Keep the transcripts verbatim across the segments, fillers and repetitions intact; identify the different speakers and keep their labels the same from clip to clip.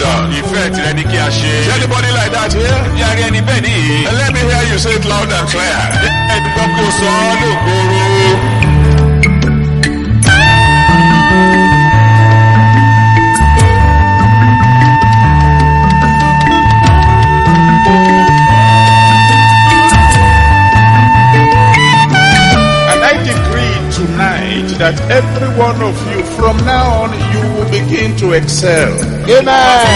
Speaker 1: God.
Speaker 2: Ìfẹ́ tirẹ̀ ni kí a ṣe.
Speaker 1: Is anybody like that here?
Speaker 2: Yàrá ẹni bẹ́ẹ̀ nìyí.
Speaker 1: And let me hear you say it loud and clear.
Speaker 2: Ẹni gbọ́ kí o sọ ọ́ lóògóró.
Speaker 1: Tonight, that every one of you, from now on, you will begin to excel. Amen.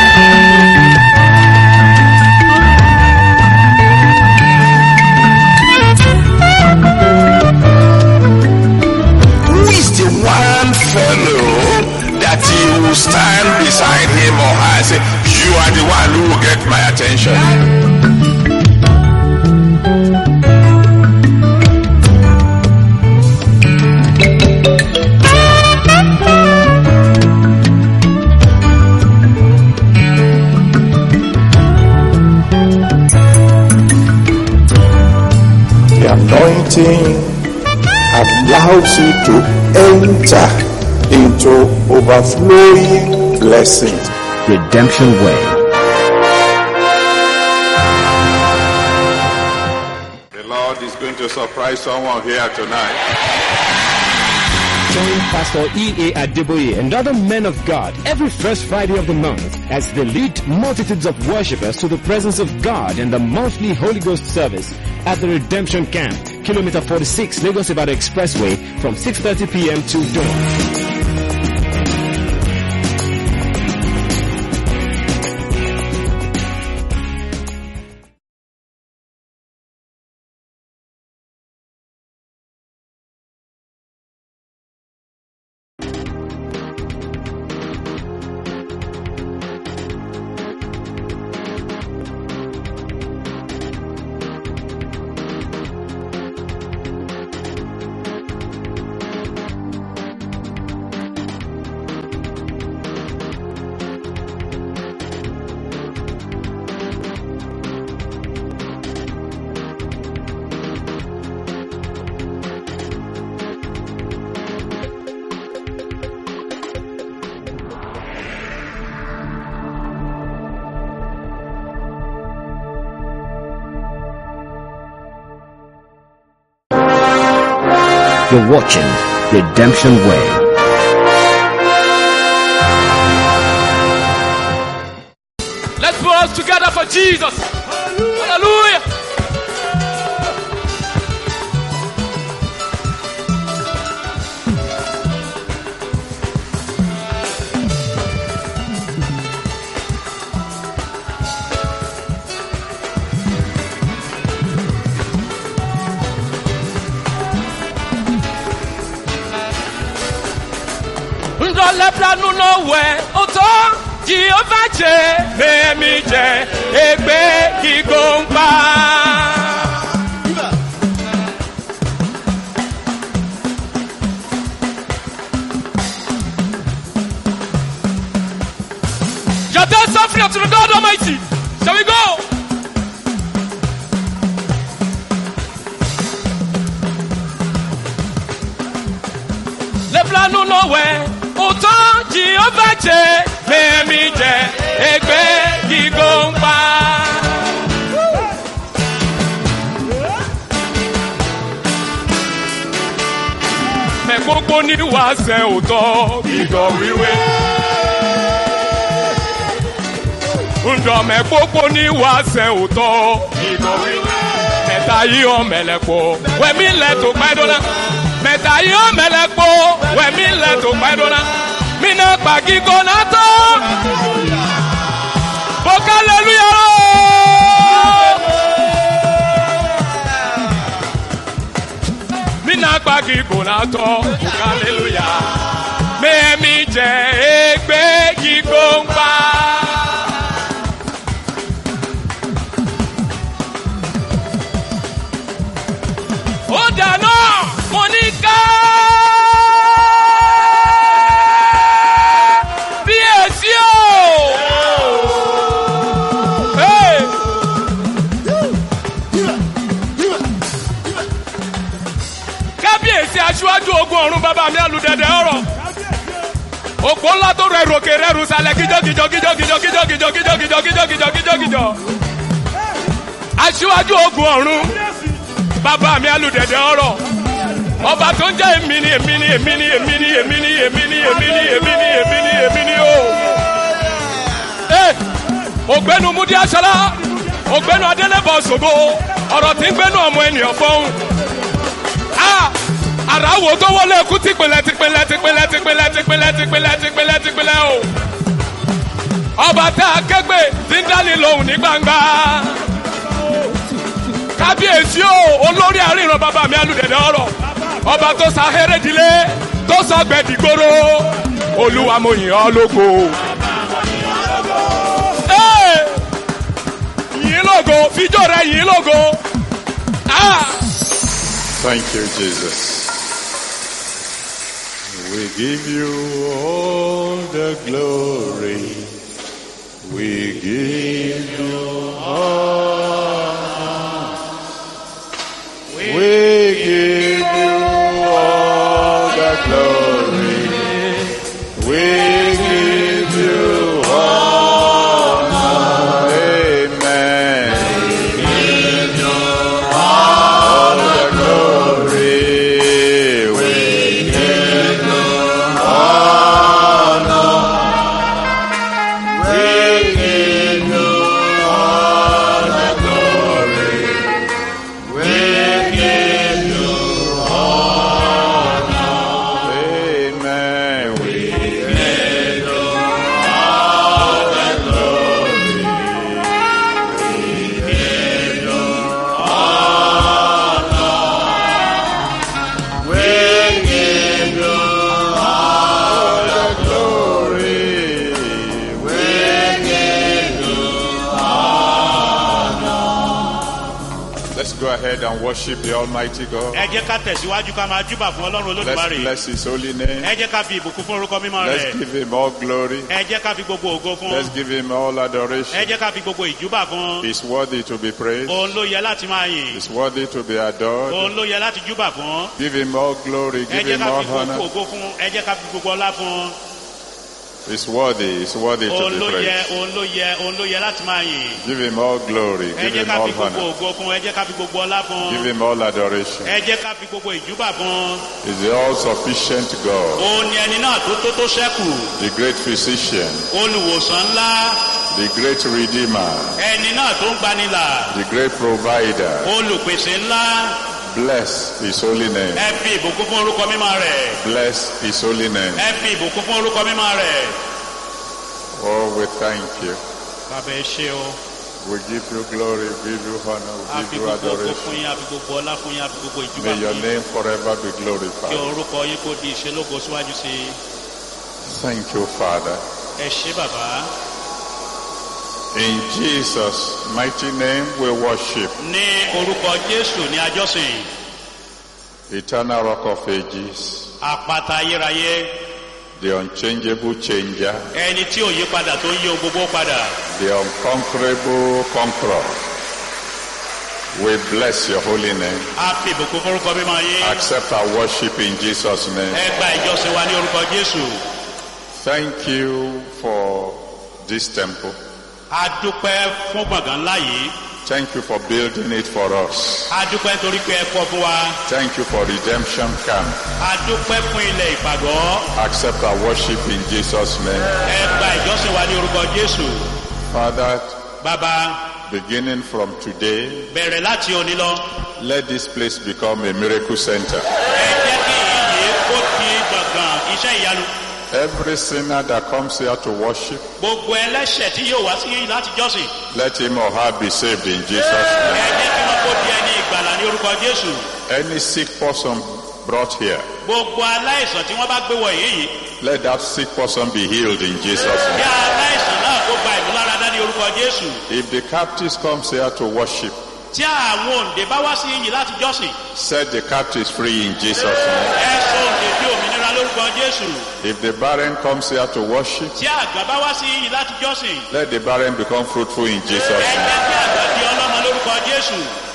Speaker 1: Who is the one fellow that you will stand beside him or her and say, you are the one who will get my attention? Anointing allows you to enter into overflowing blessings.
Speaker 3: Redemption Way.
Speaker 1: The Lord is going to surprise someone here tonight.
Speaker 4: Join Pastor E A Adeboye and other men of God every first Friday of the month as they lead multitudes of worshippers to the presence of God in the monthly Holy Ghost service at the Redemption Camp, Kilometer forty-six, Lagos Ibadan Expressway, from six thirty p.m. to dawn.
Speaker 3: You're watching Redemption Way.
Speaker 5: Let's put us together for Jesus. Hallelujah. Lepra no nowhere, oto Jehovah je, me je, egbe kigomba. Your dance offering to the God Almighty. Shall we go? Lepra no nowhere. Autant Jehovah je, me je, egbe kigomba. Me gbogbo ni wa se oto bigo wiwe. Ndo me gbogbo ni wa se oto bigo wiwe. Meta yi o melepo, we mi le to padona. Meta yi o melepo, we mi le to padona. Mina pagi gonato. Boka hallelujah. Mina pagi gonato. Boka hallelujah. Me mi je egbe kigomba. Odano Monica. Aṣíwájú ogun ọ̀run bàbá mi alùdẹ̀dẹ̀ ọ̀rọ̀. òpó ńlá tó rẹ̀ ròkè rẹ̀ rù sálẹ̀ kíjọ́ kíjọ́ kíjọ́ kíjọ́ kíjọ́ kíjọ́ kíjọ́ kíjọ́ kíjọ́ kíjọ́ kíjọ́ kíjọ́. aṣíwájú ogun ọ̀run bàbá mi alùdẹ̀dẹ̀ ọ̀rọ̀ ọba tó ń jẹ́ èmi ni èmi ni èmi ni èmi ni èmi ni èmi ni èmi ni èmi ni èmi ni èmi ni o. ògbẹ́nu múdí aṣọlá ògbẹ́nu adélébọ̀ ṣògo ọ̀rọ̀ tí ń gbẹ́nu ọmọ ènìyàn fọ́hún. àràwò tó wọlé ẹkú tìpínlẹ̀ tìpínlẹ̀ tìpínlẹ̀ tìpínlẹ̀ tìpínlẹ̀ tìpínlẹ̀ tìpínlẹ̀ tìpínlẹ̀ o. ọba tá a kẹ́gbẹ́ tí ń dání lóhùn ní gbangba. kábíyèsí o olórí àríran bàbá mi alùdẹ̀dẹ̀ ọ̀rọ̀ ọba tó sa hérédìlé tó sọ gbẹ̀dìgbòrò olúwa mo yìn ọ́ lógo. yìn lógo fíjọ́ rẹ̀ yìn lógo.
Speaker 1: Thank you, Jesus. We give you all the glory. We give you all. We give you all the glory. We give you all. Amen. We give you all the glory. We give you honor. We give you all the glory. We give you honor. Amen. We give you all the glory. We give you honor. We give you all the glory. We give you honor. Let's go ahead and worship the Almighty God.
Speaker 6: ẹ jẹ́ ká tẹ̀síwájú ká máa júbà fún ọlọ́run
Speaker 1: Let's
Speaker 6: olódùmarè.
Speaker 1: bless His holy name.
Speaker 6: ẹ jẹ́ ká fi ìbùkún fún orúkọ mímọ́
Speaker 1: Let's
Speaker 6: rẹ̀.
Speaker 1: give Him all glory.
Speaker 6: ẹ jẹ́ ká fi gbogbo ògo fún.
Speaker 1: Let's give Him all
Speaker 6: ẹ
Speaker 1: adoration.
Speaker 6: jẹ́ ká fi gbogbo ìjúbà fún.
Speaker 1: He's worthy to be praised.
Speaker 6: òun ló yẹ láti máa yìn.
Speaker 1: He's worthy to be adored.
Speaker 6: òun ló yẹ láti júbà fún.
Speaker 1: Give Him all glory.
Speaker 6: ẹ
Speaker 1: Give
Speaker 6: jẹ́
Speaker 1: Him
Speaker 6: ká
Speaker 1: all
Speaker 6: fi gbogbo
Speaker 1: honor.
Speaker 6: ògo fún. ẹ jẹ́ ká fi gbogbo ọlá fún.
Speaker 1: He's worthy. He's worthy to
Speaker 6: òun
Speaker 1: be
Speaker 6: ló yẹ
Speaker 1: praised.
Speaker 6: òun ló yẹ òun ló yẹ láti máa yìn.
Speaker 1: Give Him all glory.
Speaker 6: ẹ
Speaker 1: Give
Speaker 6: jẹ́
Speaker 1: Him
Speaker 6: ká
Speaker 1: all
Speaker 6: fi gbogbo
Speaker 1: honor.
Speaker 6: ògo fún. ẹ jẹ́ ká fi gbogbo ọlá fún.
Speaker 1: Give Him all adoration.
Speaker 6: ẹ jẹ́ ká fi gbogbo ìjúbà fún.
Speaker 1: He's the all-sufficient God,
Speaker 6: òun ni ẹni náà tó tó tó ṣẹ́kù.
Speaker 1: the great physician,
Speaker 6: olùwòsàn ńlá.
Speaker 1: the great redeemer,
Speaker 6: ẹni náà tó ń gbanilà.
Speaker 1: the great provider.
Speaker 6: olùpèsè ńlá.
Speaker 1: Bless His holy name.
Speaker 6: ẹ fi ìbùkún fún orúkọ mímọ́ rẹ̀.
Speaker 1: Bless His holy name.
Speaker 6: ẹ fi ìbùkún fún orúkọ mímọ́ rẹ̀.
Speaker 1: Oh, we thank you.
Speaker 6: bàbá ẹ ṣé o.
Speaker 1: We give you glory, we give you honor,
Speaker 6: a
Speaker 1: we
Speaker 6: fi
Speaker 1: give you
Speaker 6: gbogbo ògo fún
Speaker 1: adoration.
Speaker 6: yín a fi gbogbo ọlá fún yín a fi gbogbo ìjúbà
Speaker 1: May your
Speaker 6: fún yín.
Speaker 1: name forever be
Speaker 6: kí
Speaker 1: glorified.
Speaker 6: orúkọ yín kó di ìṣelógo síwájú sí i.
Speaker 1: Thank you, Father.
Speaker 6: ẹ ṣé bàbá.
Speaker 1: In Jesus' mighty name we worship.
Speaker 6: ní orúkọ jésù ní àjọsìn.
Speaker 1: Eternal Rock of Ages,
Speaker 6: àpáta ayérayé.
Speaker 1: the unchangeable changer,
Speaker 6: ẹni tí ò yí padà tó ń yí ohun gbogbo padà.
Speaker 1: the unconquerable conqueror. We bless your holy name.
Speaker 6: a fi ìbùkún fún orúkọ mímọ́ yín.
Speaker 1: Accept our worship in Jesus' name.
Speaker 6: ẹ gba ìjọsìn wa ní orúkọ jésù.
Speaker 1: Thank you for this temple.
Speaker 6: a dúpẹ́ fún gbọ̀ngàn ńlá yìí.
Speaker 1: Thank you for building it for us.
Speaker 6: a dúpẹ́ torí pé ẹ kọ́ fún wa.
Speaker 1: Thank you for redemption camp.
Speaker 6: a dúpẹ́ fún ilẹ̀ ìpàgọ́.
Speaker 1: Accept our worship in Jesus' name.
Speaker 6: ẹ gba ìjọsìn wa ní orúkọ jésù.
Speaker 1: Father,
Speaker 6: bàbá
Speaker 1: beginning from today,
Speaker 6: bẹ̀rẹ̀ láti òní lọ.
Speaker 1: let this place become a miracle center.
Speaker 6: ẹ jẹ́ kí ìyè kó di gbọ̀ngàn iṣẹ́ ìyanu.
Speaker 1: Every sinner that comes here to worship,
Speaker 6: gbogbo ẹlẹ́ṣẹ̀ tí yóò wá sí láti jọ́sìn.
Speaker 1: let him or her be saved in Jesus'
Speaker 6: ẹ
Speaker 1: name.
Speaker 6: jẹ́ kí wọ́n kó di ẹni ìgbàlà ní orúkọ jésù.
Speaker 1: Any sick person brought here,
Speaker 6: gbogbo aláìsàn tí wọ́n bá gbé wọ yìí.
Speaker 1: let that sick person be healed in Jesus'
Speaker 6: kí
Speaker 1: name.
Speaker 6: aláìsàn náà kó gba ìmúláradá ní orúkọ jésù.
Speaker 1: If the captives comes here to worship,
Speaker 6: tí àwọn òǹdè bá wá sí yìí láti jọ́sìn.
Speaker 1: set the captives free in Jesus' name.
Speaker 6: ẹ sọ òǹdè bí òmìnira lórúkọ jésù.
Speaker 1: If the barren comes here to worship,
Speaker 6: tí àgbà bá wá sí yìí láti jọ́sìn.
Speaker 1: let the barren become fruitful in Jesus'
Speaker 6: ẹ
Speaker 1: name.
Speaker 6: jẹ́ kí àgbà di ọlọ́mọ lórúkọ jésù.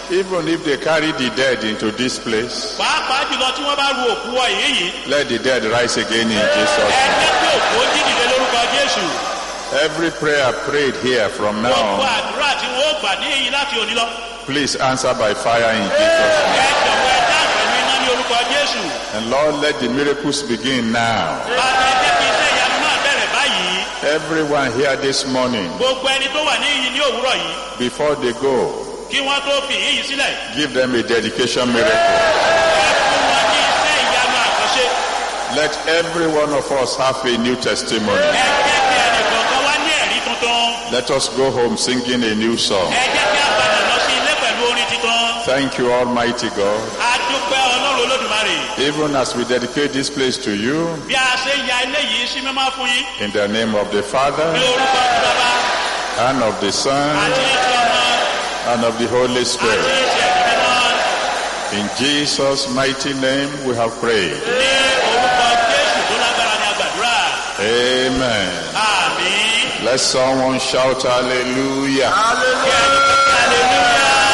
Speaker 1: even if they carry the dead into this place,
Speaker 6: pàápàá jùlọ tí wọ́n bá ru òkú wọ èyí yìí.
Speaker 1: let the dead rise again in Jesus'
Speaker 6: ẹ
Speaker 1: name.
Speaker 6: jẹ́ kí òkú ó jí dìde lórúkọ Jésù.
Speaker 1: Every prayer prayed here from
Speaker 6: gbogbo
Speaker 1: now,
Speaker 6: àdúrà tí wọ́n ó gbà ní èyí láti òní lọ.
Speaker 1: please answer by fire in Jesus' name.
Speaker 6: ẹ jọ̀wọ́ ẹ dá pẹ̀lú iná ní orúkọ Jésù.
Speaker 1: And Lord, let the miracles begin now.
Speaker 6: bàbá ẹ jẹ́ kí iṣẹ́ ìyanu náà bẹ̀rẹ̀ báyìí.
Speaker 1: Everyone here this morning,
Speaker 6: gbogbo ẹni tó wà ní iyì ní òwúrọ̀ yìí
Speaker 1: before they go,
Speaker 6: kí wọ́n tó fi iyì sílẹ̀.
Speaker 1: give them a dedication miracle.
Speaker 6: ẹ fún wọn ní iṣẹ́ ìyanu àkànṣe.
Speaker 1: Let every one of us have a new testimony.
Speaker 6: ẹ jẹ́ kí ẹnì kọ̀ọ̀kan wá ní ẹ̀rí tuntun.
Speaker 1: Let us go home singing a new song.
Speaker 6: ẹ jẹ́ kí a padà lọ sí ilé pẹ̀lú orin titun.
Speaker 1: Thank you, Almighty God.
Speaker 6: a dúpẹ́ Ọlọ́run Olódùmarè.
Speaker 1: Even as we dedicate this place to you,
Speaker 6: bí a ṣe ya ilé yìí sí mímọ́ fún yín.
Speaker 1: in the name of the Father,
Speaker 6: ní orúkọ ti Bàbá
Speaker 1: and of the Son,
Speaker 6: àti ti Ọmọ
Speaker 1: and of the Holy
Speaker 6: àti
Speaker 1: Spirit.
Speaker 6: ti Ẹ̀mí Mímọ́.
Speaker 1: In Jesus' mighty name we have prayed.
Speaker 6: ní orúkọ Jésù tó lágbára ni a gbàdúrà.
Speaker 1: Amen.
Speaker 6: àmín.
Speaker 1: Let someone shout hallelujah.
Speaker 6: hallelujah.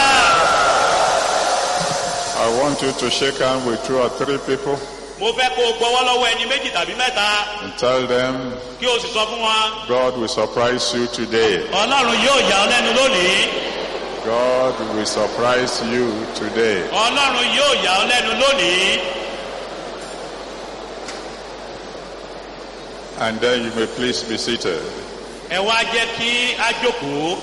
Speaker 1: I want you to shake hands with two or three people
Speaker 6: mo fẹ́ kó o gbọ́wọ́ lọ́wọ́ ẹni méjì tàbí mẹ́ta
Speaker 1: and tell them
Speaker 6: kí o sì sọ fún wọn.
Speaker 1: God will surprise you today.
Speaker 6: Ọlọ́run yóò yà ọ́ lẹ́nu lónìí.
Speaker 1: God will surprise you today.
Speaker 6: Ọlọ́run yóò yà ọ́ lẹ́nu lónìí.
Speaker 1: And then you may please be seated.
Speaker 6: ẹ wá jẹ́ kí á jókòó.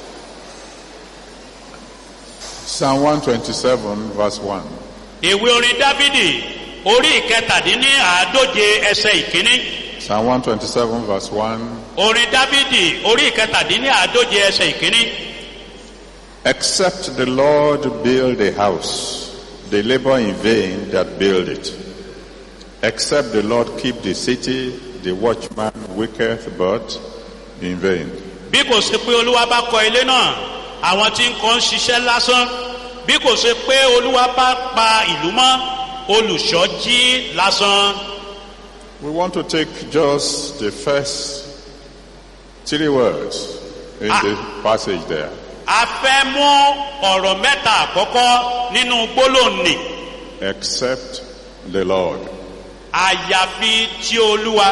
Speaker 1: Psalm one twenty-seven verse one.
Speaker 6: ìwé orin Dáfídì orí ìkẹtàdínní àádóje ẹsẹ̀ ìkíní.
Speaker 1: Psalm one twenty-seven verse one.
Speaker 6: orin Dáfídì orí ìkẹtàdínní àádóje ẹsẹ̀ ìkíní.
Speaker 1: Except the Lord build a house, they labor in vain that build it. Except the Lord keep the city, the watchman waketh but in vain.
Speaker 6: bí kò ṣe pé Olúwa bá kọ́ ilé náà àwọn tí ń kọ́ ń ṣiṣẹ́ lásán. bí kò ṣe pé Olúwa bá pa ìlú mọ́ olùṣọ́ jí lásán.
Speaker 1: We want to take just the first three words in
Speaker 6: Ah.
Speaker 1: the passage there.
Speaker 6: a fẹ́ mú ọ̀rọ̀ mẹ́ta àkọ́kọ́ nínú gbólóhùn nì.
Speaker 1: Except the Lord.
Speaker 6: àyàfi tí Olúwa.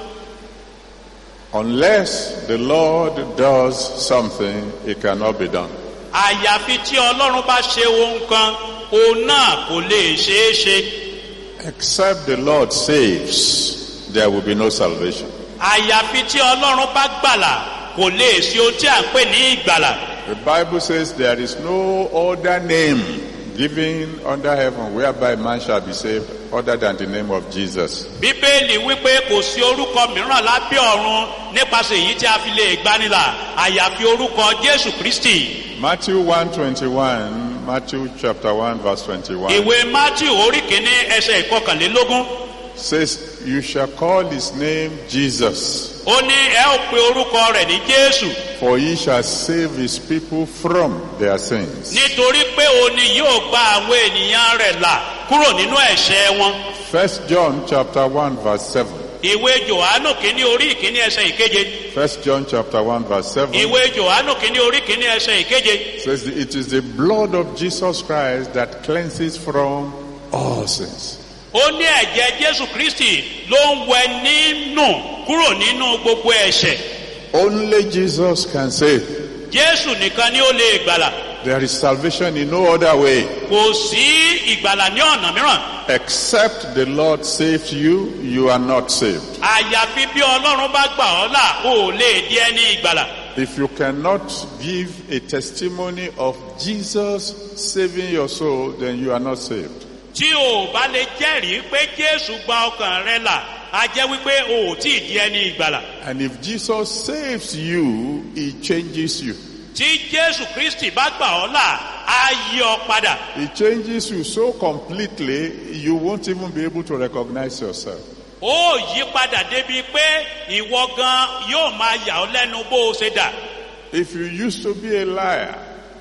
Speaker 1: Unless the Lord does something, it cannot be done.
Speaker 6: àyàfi tí Ọlọ́run bá ṣe ohun kan òun náà kò lè ṣeé ṣe.
Speaker 1: Except the Lord saves, there will be no salvation.
Speaker 6: àyàfi tí Ọlọ́run bá gbàlà kò lè ṣe ohun tí à ń pè ní ìgbàlà.
Speaker 1: The Bible says there is no other name given under heaven whereby man shall be saved other than the name of Jesus.
Speaker 6: Bíbélì wípé kò sí orúkọ mìíràn lábẹ́ ọ̀run nípasẹ̀ èyí tí a fi lè gbanilà àyàfi orúkọ Jésù Kristi.
Speaker 1: Matthew one twenty-one, Matthew chapter one verse twenty-one
Speaker 6: ìwé Mátíù orí kìíní ẹsẹ̀ ìkọkànlélógún.
Speaker 1: says, you shall call his name Jesus,
Speaker 6: ó ní ẹ ó pe orúkọ rẹ̀ ní Jésù
Speaker 1: for he shall save his people from their sins.
Speaker 6: nítorí pé òun ni yóò gba àwọn ènìyàn rẹ̀ là kúrò nínú ẹ̀ṣẹ̀ wọn.
Speaker 1: First John chapter one verse seven.
Speaker 6: ìwé Jòhánù kìíní orí ìkíní ẹsẹ̀ ìkeje.
Speaker 1: First John chapter one verse seven
Speaker 6: ìwé Jòhánù kìíní orí ìkíní ẹsẹ̀ ìkeje.
Speaker 1: says, it is the blood of Jesus Christ that cleanses from all sins.
Speaker 6: ó ní ẹ̀jẹ̀ Jésù Kristi ló ń wẹ nínú kúrò nínú gbogbo ẹ̀ṣẹ̀.
Speaker 1: Only Jesus can save.
Speaker 6: Jésù nìkan ni ó lè gbàlà.
Speaker 1: There is salvation in no other way.
Speaker 6: kò sí ìgbàlà ní ọ̀nà mìíràn.
Speaker 1: Except the Lord saves you, you are not saved.
Speaker 6: àyàfi bí Ọlọ́run bá gbà ọ́ là ó lè di ẹni ìgbàlà.
Speaker 1: If you cannot give a testimony of Jesus saving your soul, then you are not saved.
Speaker 6: tí o bá lè jẹ́rìí pé Jésù gba ọkàn rẹ là á jẹ́ wípé o ò tí ì di ẹni ìgbàlà.
Speaker 1: And if Jesus saves you, he changes you.
Speaker 6: tí Jésù Kristi bá gbà ọ́ là á yí ọ padà.
Speaker 1: He changes you so completely, you won't even be able to recognize yourself.
Speaker 6: ó yí padà débi pé ìwọ gan yóò máa yà ọ́ lẹ́nu bó o ṣe dà.
Speaker 1: If you used to be a liar,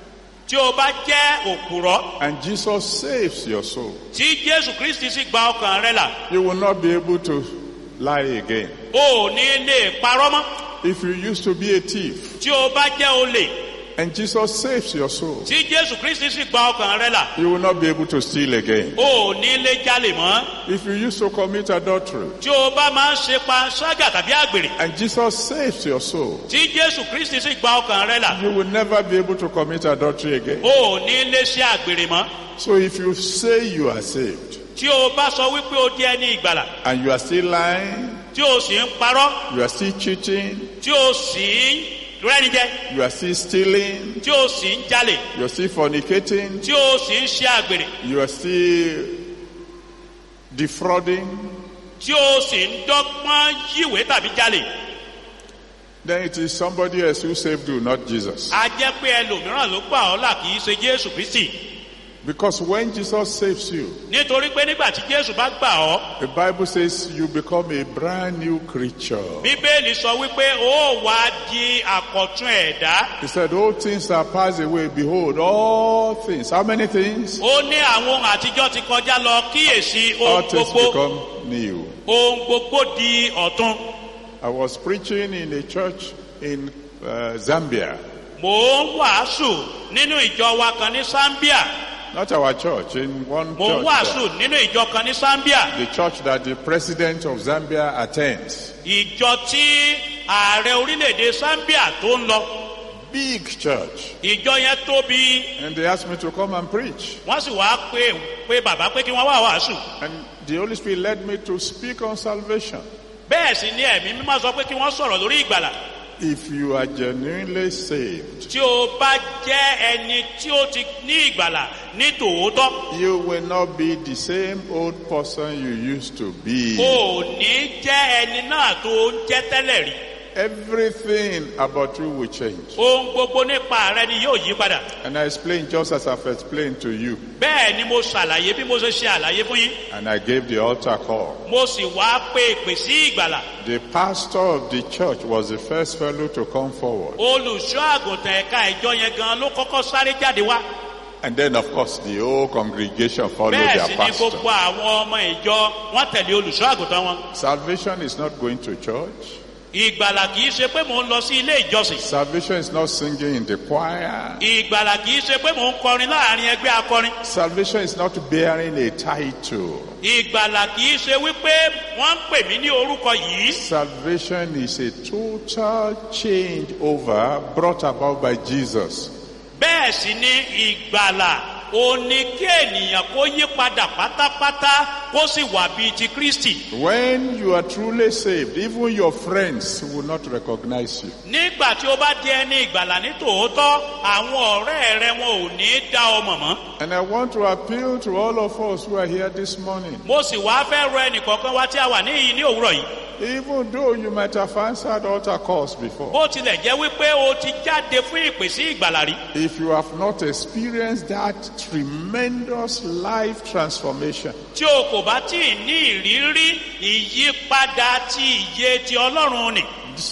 Speaker 6: tí o bá jẹ́ òpùrọ́
Speaker 1: and Jesus saves your soul,
Speaker 6: tí Jésù Kristi sì gba ọkàn rẹ là
Speaker 1: you will not be able to lie again.
Speaker 6: o ò ní lè parọ́ mọ́.
Speaker 1: If you used to be a thief,
Speaker 6: tí o bá jẹ́ olè
Speaker 1: and Jesus saves your soul,
Speaker 6: tí Jésù Kristi sì gba ọkàn rẹ là,
Speaker 1: you will not be able to steal again.
Speaker 6: o ò ní lè jalè mọ́.
Speaker 1: If you used to commit adultery,
Speaker 6: Tí o bá máa ń ṣe panṣágà tàbí àgbèrè,
Speaker 1: and Jesus saves your soul,
Speaker 6: tí Jésù Kristi sì gba ọkàn rẹ là,
Speaker 1: you will never be able to commit adultery again.
Speaker 6: o ò ní lè ṣe àgbèrè mọ́.
Speaker 1: So if you say you are saved,
Speaker 6: Tí o bá sọ wípé o di ẹni ìgbàlà,
Speaker 1: and you are still lying,
Speaker 6: tí o sì ń parọ́,
Speaker 1: you are still cheating,
Speaker 6: tí o sì ń rẹ́ni jẹ,
Speaker 1: you are still stealing,
Speaker 6: tí o sì ń jalè,
Speaker 1: you are still fornicating,
Speaker 6: tí o sì ń ṣe àgbèrè,
Speaker 1: you are still defrauding,
Speaker 6: tí o sì ń dọ́gbọ́n yíwèé tàbí jalè,
Speaker 1: then it is somebody else who saved you, not Jesus.
Speaker 6: a jẹ́ pé ẹlòmíràn ló gbà ọ́ là, kì í ṣe Jésù Kristi.
Speaker 1: Because when Jesus saves you,
Speaker 6: Nítorí pé nígbà tí Jésù bá gbà ọ́,
Speaker 1: the Bible says you become a brand new creature.
Speaker 6: Bíbélì sọ wípé ó wá di àkọ̀tun ẹ̀dá.
Speaker 1: He said, all things are passed away. Behold, all things. How many things?
Speaker 6: Ó ní àwọn ohun àtijọ́ ti kọjá lọ, kíyèsí
Speaker 1: All
Speaker 6: ohun
Speaker 1: things
Speaker 6: gbogbo.
Speaker 1: become new.
Speaker 6: Ohun gbogbo di ọ̀tun.
Speaker 1: I was preaching in a church in uh, Zambia.
Speaker 6: Mò ń wàásù nínú ìjọ wa kan ní Zambia.
Speaker 1: Not our church, in one
Speaker 6: Mò ń
Speaker 1: church.
Speaker 6: wàásù
Speaker 1: there.
Speaker 6: nínú ìjọ kan ní Zambia.
Speaker 1: The church that the president of Zambia attends.
Speaker 6: Ìjọ tí ààrẹ orílẹ̀-èdè Zambia tó ń lọ.
Speaker 1: Big church.
Speaker 6: Ìjọ yẹn tóbi.
Speaker 1: And they asked me to come and preach.
Speaker 6: Wọ́n sì wá pé pé bàbá pé kí wọ́n wá wàásù.
Speaker 1: And the Holy Spirit led me to speak on salvation.
Speaker 6: Bẹ́ẹ̀ sì ni ẹ̀mí mímọ́ sọ pé kí wọ́n sọ̀rọ̀ lórí ìgbàlà.
Speaker 1: If you are genuinely saved,
Speaker 6: Tí o bá jẹ́ ẹni tí ó ti ní ìgbàlà ní tòótọ́,
Speaker 1: you will not be the same old person you used to be.
Speaker 6: o ò ní jẹ́ ẹni náà tó ń jẹ́ tẹ́lẹ̀ rí.
Speaker 1: Everything about you will change.
Speaker 6: Ohun gbogbo nípa rẹ ni yóò yí padà.
Speaker 1: And I explained just as I've explained to you.
Speaker 6: Bẹ́ẹ̀ ni mo ṣàlàyé bí mo ṣe ṣe àlàyé fún yín.
Speaker 1: And I gave the altar call.
Speaker 6: Mo sì wá pé ìpè sí ìgbàlà.
Speaker 1: The pastor of the church was the first fellow to come forward.
Speaker 6: Olùṣọ́ àgùntàn ẹ̀ka ìjọ yẹn gan ló kọ́kọ́ sáré jáde wá.
Speaker 1: And then, of course, the whole congregation followed
Speaker 6: Bẹ́ẹ̀
Speaker 1: their
Speaker 6: sì ni
Speaker 1: pastor.
Speaker 6: gbogbo àwọn ọmọ ìjọ wọ́n tẹ̀lé olùṣọ́ àgùntàn wọn.
Speaker 1: Salvation is not going to church.
Speaker 6: Ìgbàlà kìí ṣe pé mò ń lọ sí ilé ìjọsìn.
Speaker 1: Salvation is not singing in the choir.
Speaker 6: Ìgbàlà kìí ṣe pé mò ń kọrin láàrin ẹgbẹ́ akọrin.
Speaker 1: Salvation is not bearing a title.
Speaker 6: Ìgbàlà kìí ṣe wípé wọ́n ń pè mí ní orúkọ yìí.
Speaker 1: Salvation is a total change over brought about by Jesus.
Speaker 6: Bẹ́ẹ̀ sì ni ìgbàlà ó ní kí ènìyàn kó yí padà pátápátá kó sì wà bíi ti Kristi.
Speaker 1: When you are truly saved, even your friends will not recognize you.
Speaker 6: Nígbà tí ó bá di ẹni ìgbàlà ní tòótọ́, àwọn ọ̀rẹ́ rẹ wọn ò ní dá ọ mọ̀ mọ́.
Speaker 1: And I want to appeal to all of us who are here this morning.
Speaker 6: Mo sì wá fẹ́ rọ ẹnìkọ̀ọ̀kan wá tí a wà níyì ní òwúrọ̀ yìí.
Speaker 1: Even though you might have answered altar calls before,
Speaker 6: Bó tilẹ̀ jẹ́ wípé o ti jáde fún ìpè sí ìgbàlà rí.
Speaker 1: if you have not experienced that tremendous life transformation,
Speaker 6: Tí o kò bá tí ì ní ìrírí ìyípadà ti ìyè ti Ọlọ́run nì.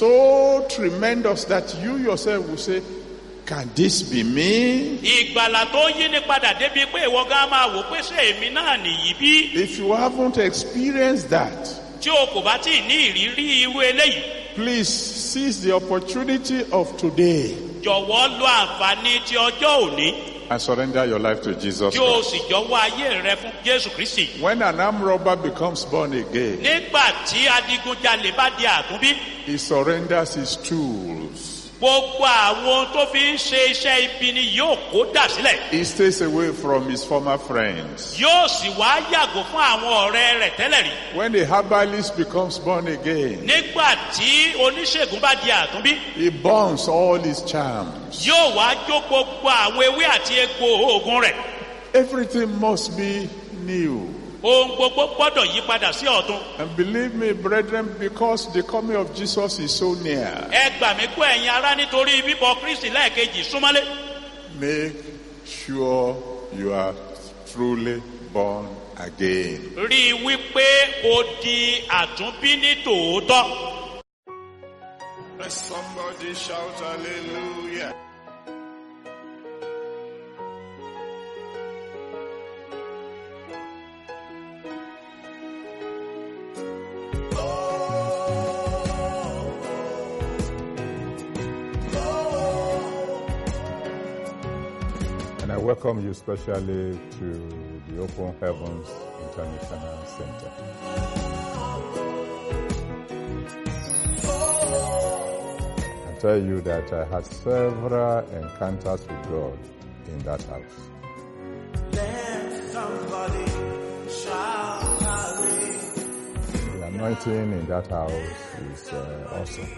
Speaker 1: so tremendous that you yourself will say, can this be me?
Speaker 6: Ìgbàlà tó yí ni padà débi pé ìwọ gan máa wò pé ṣé èmi náà nìyí bí.
Speaker 1: If you haven't experienced that,
Speaker 6: Tí o kò bá tí ì ní ìrírí irú eléyìí,
Speaker 1: please seize the opportunity of today
Speaker 6: jọ̀wọ́ lo àǹfààní ti ọjọ́ òní.
Speaker 1: and surrender your life to Jesus
Speaker 6: Kí o
Speaker 1: Christ.
Speaker 6: sì jọ̀wọ́ ayé rẹ fún Jésù Kristi.
Speaker 1: When an armed robber becomes born again,
Speaker 6: Nígbà tí adigunjalè bá di àtúnbí,
Speaker 1: he surrenders his tools.
Speaker 6: gbogbo àwọn ohun tó fi ń ṣe iṣẹ́ ibi ni yóò kó dà sílẹ̀.
Speaker 1: He stays away from his former friends.
Speaker 6: Yóò sì wá yàgò fún àwọn ọ̀rẹ́ rẹ̀ tẹ́lẹ̀ rí.
Speaker 1: When the herbalist becomes born again,
Speaker 6: Nígbà tí oníṣègùn bá di àtúnbí,
Speaker 1: he burns all his charms.
Speaker 6: yóò wá jó gbogbo àwọn ewé àti egbò oògùn rẹ̀.
Speaker 1: Everything must be new.
Speaker 6: Ohun gbogbo gbọ́dọ̀ yí padà sí ọ̀tun.
Speaker 1: And believe me, brethren, because the coming of Jesus is so near,
Speaker 6: Ẹ gbà mí gbọ́ ẹ̀yin ará nítorí bíbọ̀ Kristi lẹ́ẹ̀kejì súnmọ́lé.
Speaker 1: make sure you are truly born again.
Speaker 6: Rí i wípé o di àtúnbí ní tòótọ́.
Speaker 1: Let somebody shout hallelujah. welcome you specially to the Open Heavens International Center. I tell you that I had several encounters with God in that house.
Speaker 7: Let somebody shout hallelujah.
Speaker 1: The anointing in that house is uh, awesome.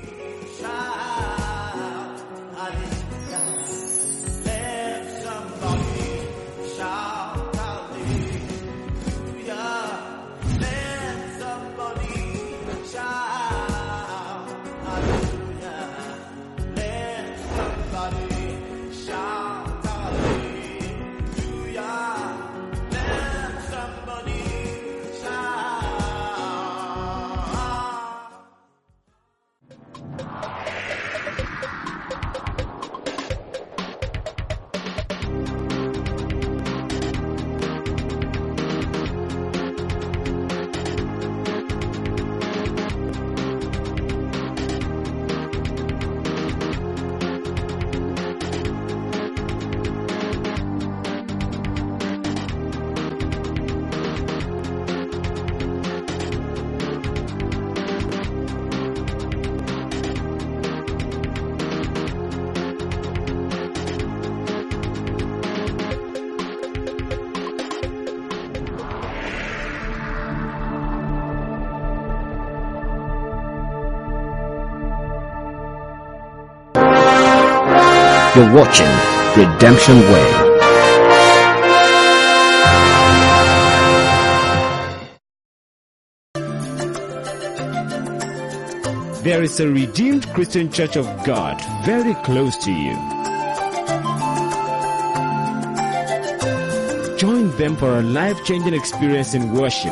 Speaker 7: Shout hallelujah. Let somebody shout hallelujah. Let somebody shout hallelujah. Let somebody shout hallelujah. Let somebody shout.
Speaker 3: You're watching Redemption Way.
Speaker 4: There is a Redeemed Christian Church of God very close to you. Join them for a life-changing experience in worship.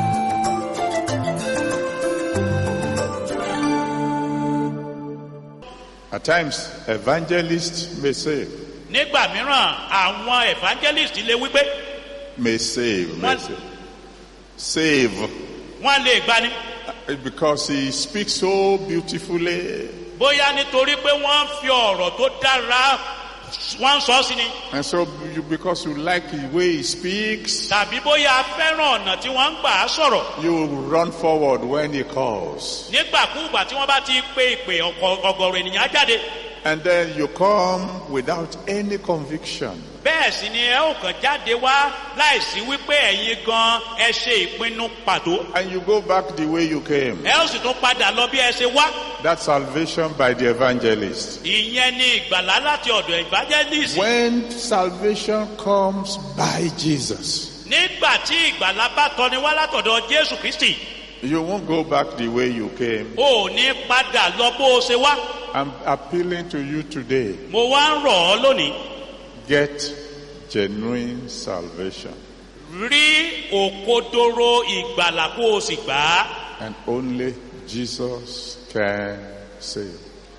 Speaker 1: At times, evangelists may say,
Speaker 6: nígbà mìíràn àwọn evangelist lè wípé
Speaker 1: may save, may
Speaker 6: What?
Speaker 1: say, save,
Speaker 6: wọ́n lè gbani
Speaker 1: because he speaks so beautifully,
Speaker 6: bóyá nítorí pé wọ́n fi ọ̀rọ̀ tó dára wọ́n sọ sí ni
Speaker 1: and so you, because you like the way he speaks,
Speaker 6: tàbí bóyá fẹ́ràn ọ̀nà tí wọ́n ń gbà á sọ̀rọ̀
Speaker 1: you run forward when he calls,
Speaker 6: nígbàkúùgbà tí wọ́n bá ti pé ìpè ọ̀kọ̀- ọ̀gọ̀rọ̀ ènìyàn á jáde
Speaker 1: and then you come without any conviction.
Speaker 6: bẹ́ẹ̀ sì ni ẹ ó kàn jáde wá láìsí wípé ẹ̀yin gan ẹ ṣe ìpinnu pàtó
Speaker 1: And you go back the way you came.
Speaker 6: ẹ ó sì tún padà lọ bí ẹ ṣe wá
Speaker 1: That's salvation by the evangelist.
Speaker 6: ìyẹn ni ìgbàlá láti ọ̀dọ̀ evangelist
Speaker 1: When salvation comes by Jesus,
Speaker 6: nígbà tí ìgbàlá bá tọni wá látọ̀dọ̀ Jésù Kristi
Speaker 1: you won't go back the way you came.
Speaker 6: ò ní padà lọ bó o ṣe wá
Speaker 1: I'm appealing to you today.
Speaker 6: mo wá ń rọ̀ ọ́ lónìí
Speaker 1: Get genuine salvation.
Speaker 6: rí òkodoro ìgbàlà kó o sì gbà á
Speaker 1: And only Jesus can save.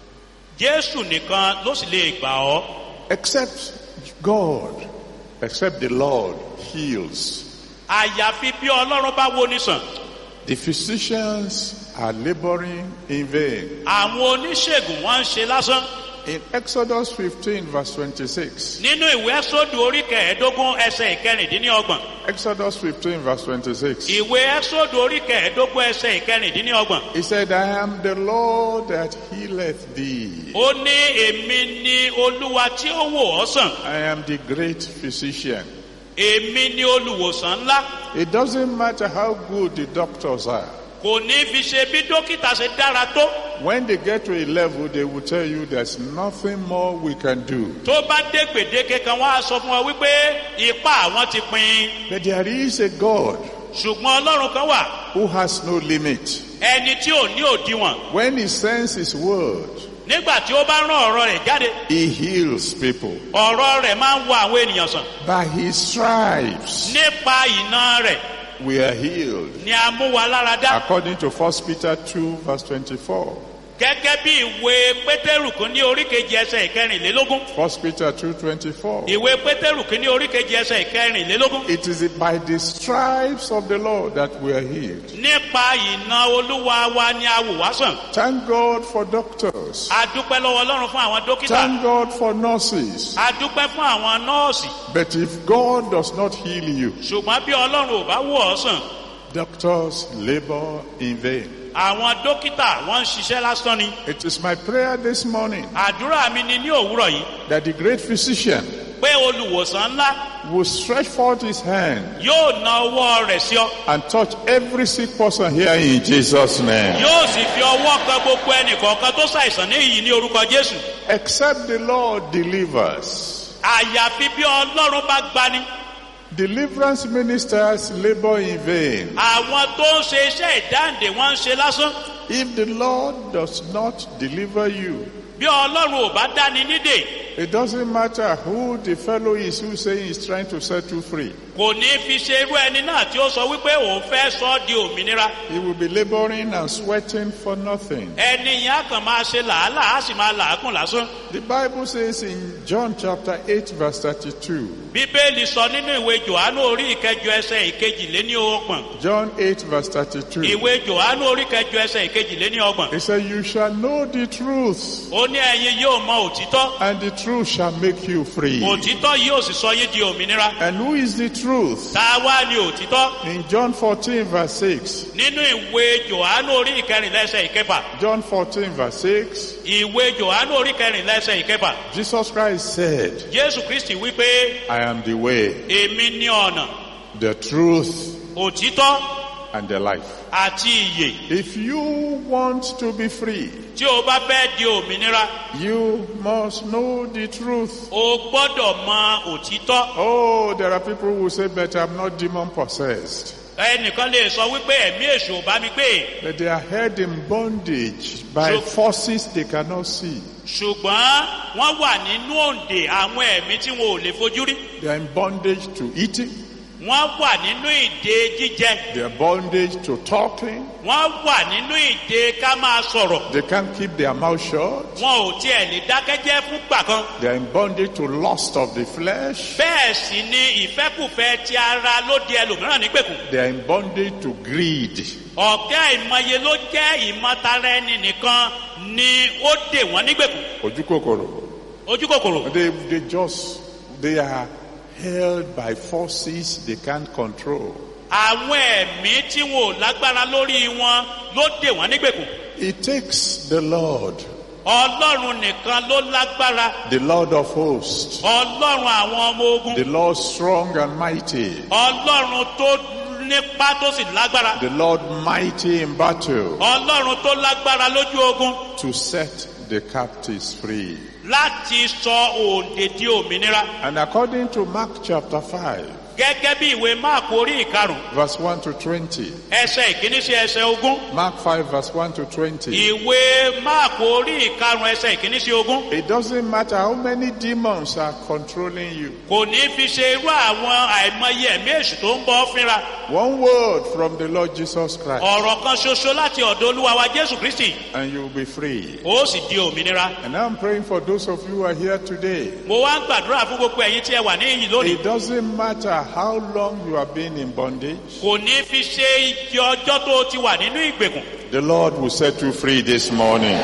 Speaker 6: Jésù nìkan ló sì lè gbà ọ́
Speaker 1: Except God, except the Lord heals.
Speaker 6: àyàfi bí Ọlọ́run bá wo ni sàn
Speaker 1: The physicians are laboring in vain.
Speaker 6: àwọn oníṣègùn wọn ń ṣe lásán
Speaker 1: In Exodus fifteen verse twenty-six,
Speaker 6: nínú ìwé Ẹ́sódù orí kẹẹ̀ẹ́dógún ẹsẹ̀ ìkẹrìndínlọ́gbọ̀n
Speaker 1: Exodus fifteen verse twenty-six,
Speaker 6: ìwé Ẹ́sódù orí kẹẹ̀ẹ́dógún ẹsẹ̀ ìkẹrìndínlọ́gbọ̀n
Speaker 1: he said, I am the Lord that healeth thee.
Speaker 6: ó ní èmi ni Olúwa tí ó wò ọ́ sàn
Speaker 1: I am the great physician.
Speaker 6: èmi ni olùwòsàn ńlá
Speaker 1: It doesn't matter how good the doctors are.
Speaker 6: kò ní fi ṣe bí dókítà ṣe dára tó
Speaker 1: When they get to a level, they will tell you there's nothing more we can do.
Speaker 6: tó bá dé gbèdéke kan wá sọ fún ọ wípé ipá àwọn ti pin
Speaker 1: But there is a God
Speaker 6: ṣùgbọ́n Ọlọ́run kan wà
Speaker 1: who has no limit.
Speaker 6: ẹni tí ò ní òdiwọ̀n
Speaker 1: When he sends his word,
Speaker 6: nígbà tí ó bá rán ọ̀rọ̀ rẹ̀ jáde
Speaker 1: he heals people.
Speaker 6: ọ̀rọ̀ rẹ̀ máa ń wo àwọn ènìyàn sàn
Speaker 1: By his stripes,
Speaker 6: nípa ìná rẹ̀
Speaker 1: we are healed.
Speaker 6: ni a mú wa lára dá
Speaker 1: According to First Peter two verse twenty-four.
Speaker 6: gẹ́gẹ́ bí ìwé pétérù kún ní oríkejì ẹsẹ̀ ìkẹrìnlélógún.
Speaker 1: First Peter two twenty-four.
Speaker 6: ìwé pétérù kún ní oríkejì ẹsẹ̀ ìkẹrìnlélógún.
Speaker 1: It is by the stripes of the Lord that we are healed.
Speaker 6: nípa ìná olúwa wa ni a wò wá sàn.
Speaker 1: Thank God for doctors.
Speaker 6: a dúpẹ́ lọ́wọ́ ọlọ́run fún àwọn dókítà.
Speaker 1: Thank God for nurses.
Speaker 6: a dúpẹ́ fún àwọn nọ́ọ̀sì.
Speaker 1: But if God does not heal you,
Speaker 6: ṣùgbọ́n bí ọlọ́run ò bá wò ọ́ sàn,
Speaker 1: doctors labor in vain.
Speaker 6: àwọn dókítà wọ́n ń ṣiṣẹ́ lásán ni.
Speaker 1: It is my prayer this morning
Speaker 6: àdúrà mi ni ní òwúrọ̀ yìí
Speaker 1: that the great physician
Speaker 6: pé olùwòsàn ńlá
Speaker 1: will stretch forth his hand
Speaker 6: yóò na ọwọ́ rẹ̀ sí ọ.
Speaker 1: and touch every sick person here in Jesus' name.
Speaker 6: yóò sì fi ọwọ́ kan gbogbo ẹnì kọ̀ọ̀kan tó ṣàìsàn ní ìyí ní orúkọ Jésù.
Speaker 1: Except the Lord delivers.
Speaker 6: àyàfi bí ọlọ́run bá gbani.
Speaker 1: Deliverance ministers labor in vain.
Speaker 6: àwọn tó ń ṣe iṣẹ́ ìdáǹdè wọ́n ń ṣe lásán.
Speaker 1: If the Lord does not deliver you,
Speaker 6: bí ọlọ́run ò bá dáni nídè,
Speaker 1: it doesn't matter who the fellow is who saying he's trying to set you free.
Speaker 6: kò ní fi ṣe irú ẹni náà tí ó sọ wípé òun fẹ́ sọ ọ́ di òmìnira.
Speaker 1: He will be laboring and sweating for nothing.
Speaker 6: ẹni yẹn á kàn máa ṣe làálàá á sì máa làágùn lásán.
Speaker 1: The Bible says in John chapter eight verse thirty-two.
Speaker 6: bíbélì sọ nínú ìwé jòhánù orí ìkẹjọ ẹsẹ̀ ìkejìléní ọgbọ̀n.
Speaker 1: John eight verse thirty-two.
Speaker 6: ìwé jòhánù orí ìkẹjọ ẹsẹ̀ ìkejìléní ọgbọ̀n.
Speaker 1: He said, you shall know the truth,
Speaker 6: ó ní ẹ̀yin yóò mọ òtítọ́,
Speaker 1: and the truth shall make you free.
Speaker 6: òtítọ́ yóò sì sọ yín di òmìnira.
Speaker 1: And who is the truth?
Speaker 6: tá a wá ní òtítọ́?
Speaker 1: In John fourteen verse six.
Speaker 6: nínú ìwé jòhánù orí ìkẹrìnlá ẹsẹ̀ ìkẹfà.
Speaker 1: John fourteen verse six.
Speaker 6: ìwé jòhánù orí ìkẹrìnlá ẹsẹ̀ ìkẹfà.
Speaker 1: Jesus Christ said,
Speaker 6: jésù kristi wípé
Speaker 1: I am the way,
Speaker 6: èmi ní ọ̀nà,
Speaker 1: the truth,
Speaker 6: òtítọ́
Speaker 1: and the life.
Speaker 6: àti ìyè.
Speaker 1: If you want to be free,
Speaker 6: tí o bá fẹ́ di òmìnira,
Speaker 1: you must know the truth.
Speaker 6: o gbọ́dọ̀ mọ òtítọ́.
Speaker 1: Oh, there are people who say, but I'm not demon possessed.
Speaker 6: ẹnìkan lè sọ wípé ẹ̀mí èṣù ò bá mi gbé,
Speaker 1: But they are held in bondage by
Speaker 6: So-
Speaker 1: forces they cannot see.
Speaker 6: ṣùgbọ́n wọ́n wà nínú òǹdè àwọn ẹ̀mí tí wọn ò lè fojú rí.
Speaker 1: They are in bondage to eating.
Speaker 6: wọ́n wà nínú ìdè jíjẹ.
Speaker 1: They are bondage to talking.
Speaker 6: wọ́n wà nínú ìdè ká máa sọ̀rọ̀.
Speaker 1: They can't keep their mouth shut.
Speaker 6: wọn ò tiẹ̀ lè dákẹ́jẹ́ fún gbà kan.
Speaker 1: They are in bondage to lust of the flesh.
Speaker 6: bẹ́ẹ̀ sì ni ìfẹ́kùfẹ́ ti ara ló di ẹlòmíràn nígbèkùn.
Speaker 1: They are in bondage to greed.
Speaker 6: ọ̀kẹ́ ìmọye ló jẹ́ ìmọ̀tara ẹni nìkan ni ó dè wọ́n nígbèkùn.
Speaker 1: Ojúkòkòrò.
Speaker 6: ojú kòkòrò.
Speaker 1: They, they just, they are held by forces they can't control.
Speaker 6: àwọn ẹ̀mí tí wọn ò lágbára lórí wọn ló dè wọ́n nígbèkùn.
Speaker 1: It takes the Lord,
Speaker 6: ọlọ́run nìkan ló lágbára.
Speaker 1: the Lord of hosts,
Speaker 6: ọlọ́run àwọn ọmọ ogun.
Speaker 1: the Lord strong and mighty,
Speaker 6: ọlọ́run tó nípa tó sì lágbára.
Speaker 1: the Lord mighty in battle,
Speaker 6: ọlọ́run tó lágbára lójú ogun
Speaker 1: to set the captives free.
Speaker 6: láti sọ òǹdè di òmìnira.
Speaker 1: And according to Mark chapter five,
Speaker 6: gẹ́gẹ́ bí ìwé máàkù orí ìkarùn
Speaker 1: verse one to twenty,
Speaker 6: ẹsẹ̀ ìkíní sí ẹsẹ̀ ogún.
Speaker 1: Mark five verse one to twenty,
Speaker 6: ìwé máàkù orí ìkarùn ẹsẹ̀ ìkíní sí ogún.
Speaker 1: it doesn't matter how many demons are controlling you.
Speaker 6: kò ní fi ṣe irú àwọn àìmọye ẹ̀mí èṣù tó ń bọ́ fínra.
Speaker 1: One word from the Lord Jesus Christ,
Speaker 6: ọ̀rọ̀ kan ṣoṣo láti ọ̀dọ̀ olúwa wa jésù kristi,
Speaker 1: and you will be free.
Speaker 6: ó sì di òmìnira.
Speaker 1: And I'm praying for those of you who are here today.
Speaker 6: mo wá ń gbàdúrà fún gbogbo ẹ̀yin tí ẹ wà níyìn lónìí.
Speaker 1: It doesn't matter how long you have been in bondage.
Speaker 6: kò ní fi ṣe iye ọjọ́ tó ti wà nínú ìgbèkùn.
Speaker 1: The Lord will set you free this morning.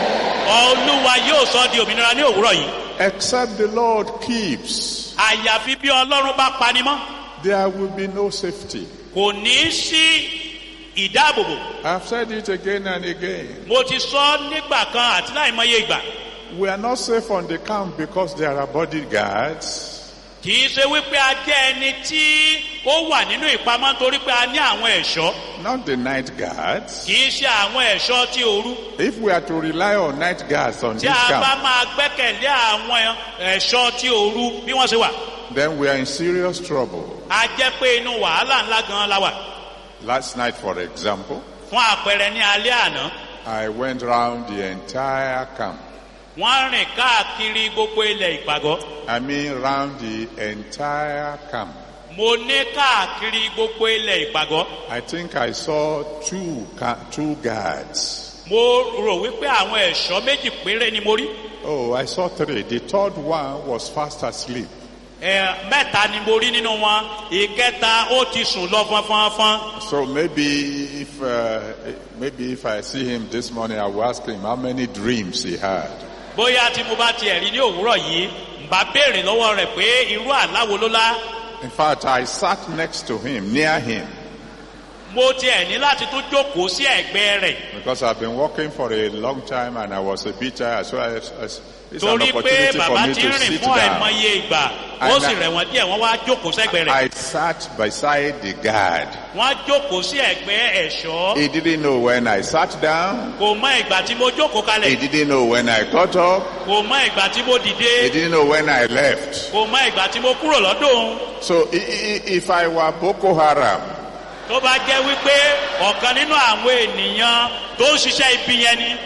Speaker 6: olúwa yóò sọ di òmìnira ní òwúrọ̀ yìí.
Speaker 1: Except the Lord keeps,
Speaker 6: àyàfi bí ọlọ́run bá pani mọ́,
Speaker 1: there will be no safety.
Speaker 6: kò ní sí ìdáàbòbò.
Speaker 1: I've said it again and again.
Speaker 6: mo ti sọ nígbà kan àti láìmọye ìgbà.
Speaker 1: We are not safe on the camp because there are bodyguards.
Speaker 6: kì í ṣe wípé a jẹ́ ẹni tí ó wà nínú ìpamọ́ nítorí pé a ní àwọn ẹ̀ṣọ́.
Speaker 1: Not the night guards.
Speaker 6: kì í ṣe àwọn ẹ̀ṣọ́ tí òru.
Speaker 1: If we are to rely on night guards on
Speaker 6: tí
Speaker 1: this
Speaker 6: a bá
Speaker 1: camp,
Speaker 6: máa gbẹ́kẹ̀lé àwọn ẹ̀ṣọ́ tí òru bí wọ́n ṣe wà,
Speaker 1: then we are in serious trouble.
Speaker 6: a jẹ́ pé inú wàhálà ńlá gan la wà.
Speaker 1: Last night, for example,
Speaker 6: fún àpẹẹrẹ ní alẹ́ àná,
Speaker 1: I went round the entire camp.
Speaker 6: wọ́n rìn káàkiri gbogbo ilẹ̀ ìpàgọ́.
Speaker 1: I mean round the entire camp.
Speaker 6: mo ní káàkiri gbogbo ilẹ̀ ìpàgọ́.
Speaker 1: I think I saw two ca- two guards.
Speaker 6: mo rò wípé àwọn ẹ̀ṣọ́ méjì péré ni mo rí.
Speaker 1: Oh, I saw three. The third one was fast asleep.
Speaker 6: Ẹ mẹ́ta ni mo rí nínú wọn, ìkẹta ó ti sùn lọ fọnfọnfọn.
Speaker 1: So maybe if uh, maybe if I see him this morning, I will ask him how many dreams he had.
Speaker 6: Bóyá tí mo bá tiẹ̀ rí ní òwúrọ̀ yìí, n bá béèrè lọ́wọ́ rẹ̀ pé irú àláwo ló lá.
Speaker 1: In fact, I sat next to him, near him,
Speaker 6: Mo tiẹ̀ ní láti tún jókòó sí ẹ̀gbẹ́ rẹ̀.
Speaker 1: because I've been working for a long time and I was a bit tired. So I, I, it's an
Speaker 6: Torí pé
Speaker 1: opportunity for
Speaker 6: bàbá
Speaker 1: me
Speaker 6: ti
Speaker 1: to
Speaker 6: rìn
Speaker 1: sit
Speaker 6: fún
Speaker 1: down.
Speaker 6: àìmọye ìgbà, ó
Speaker 1: And
Speaker 6: sì
Speaker 1: I-
Speaker 6: rẹ̀ wọ́n díẹ̀, wọ́n wá jókòó sẹ́gbẹ́ rẹ̀.
Speaker 1: I sat beside the guard.
Speaker 6: Wọ́n jókòó sí ẹ̀gbẹ́ ẹ̀ṣọ́.
Speaker 1: He didn't know when I sat down.
Speaker 6: Kò mọ ìgbà tí mo jókòó
Speaker 1: He
Speaker 6: kalẹ̀.
Speaker 1: didn't know when I got up.
Speaker 6: Kò mọ ìgbà tí mo
Speaker 1: He
Speaker 6: dìde.
Speaker 1: didn't know when I left.
Speaker 6: Kò mọ ìgbà tí mo kúrò lọ́dọ̀ òun.
Speaker 1: So i- i- if I were Boko Haram,
Speaker 6: Tó bá jẹ́ wípé ọ̀kan nínú àwọn ènìyàn tó ń ṣiṣẹ́ ibi yẹn ni.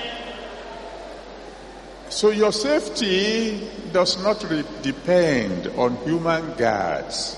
Speaker 1: so your safety does not re- depend on human guards.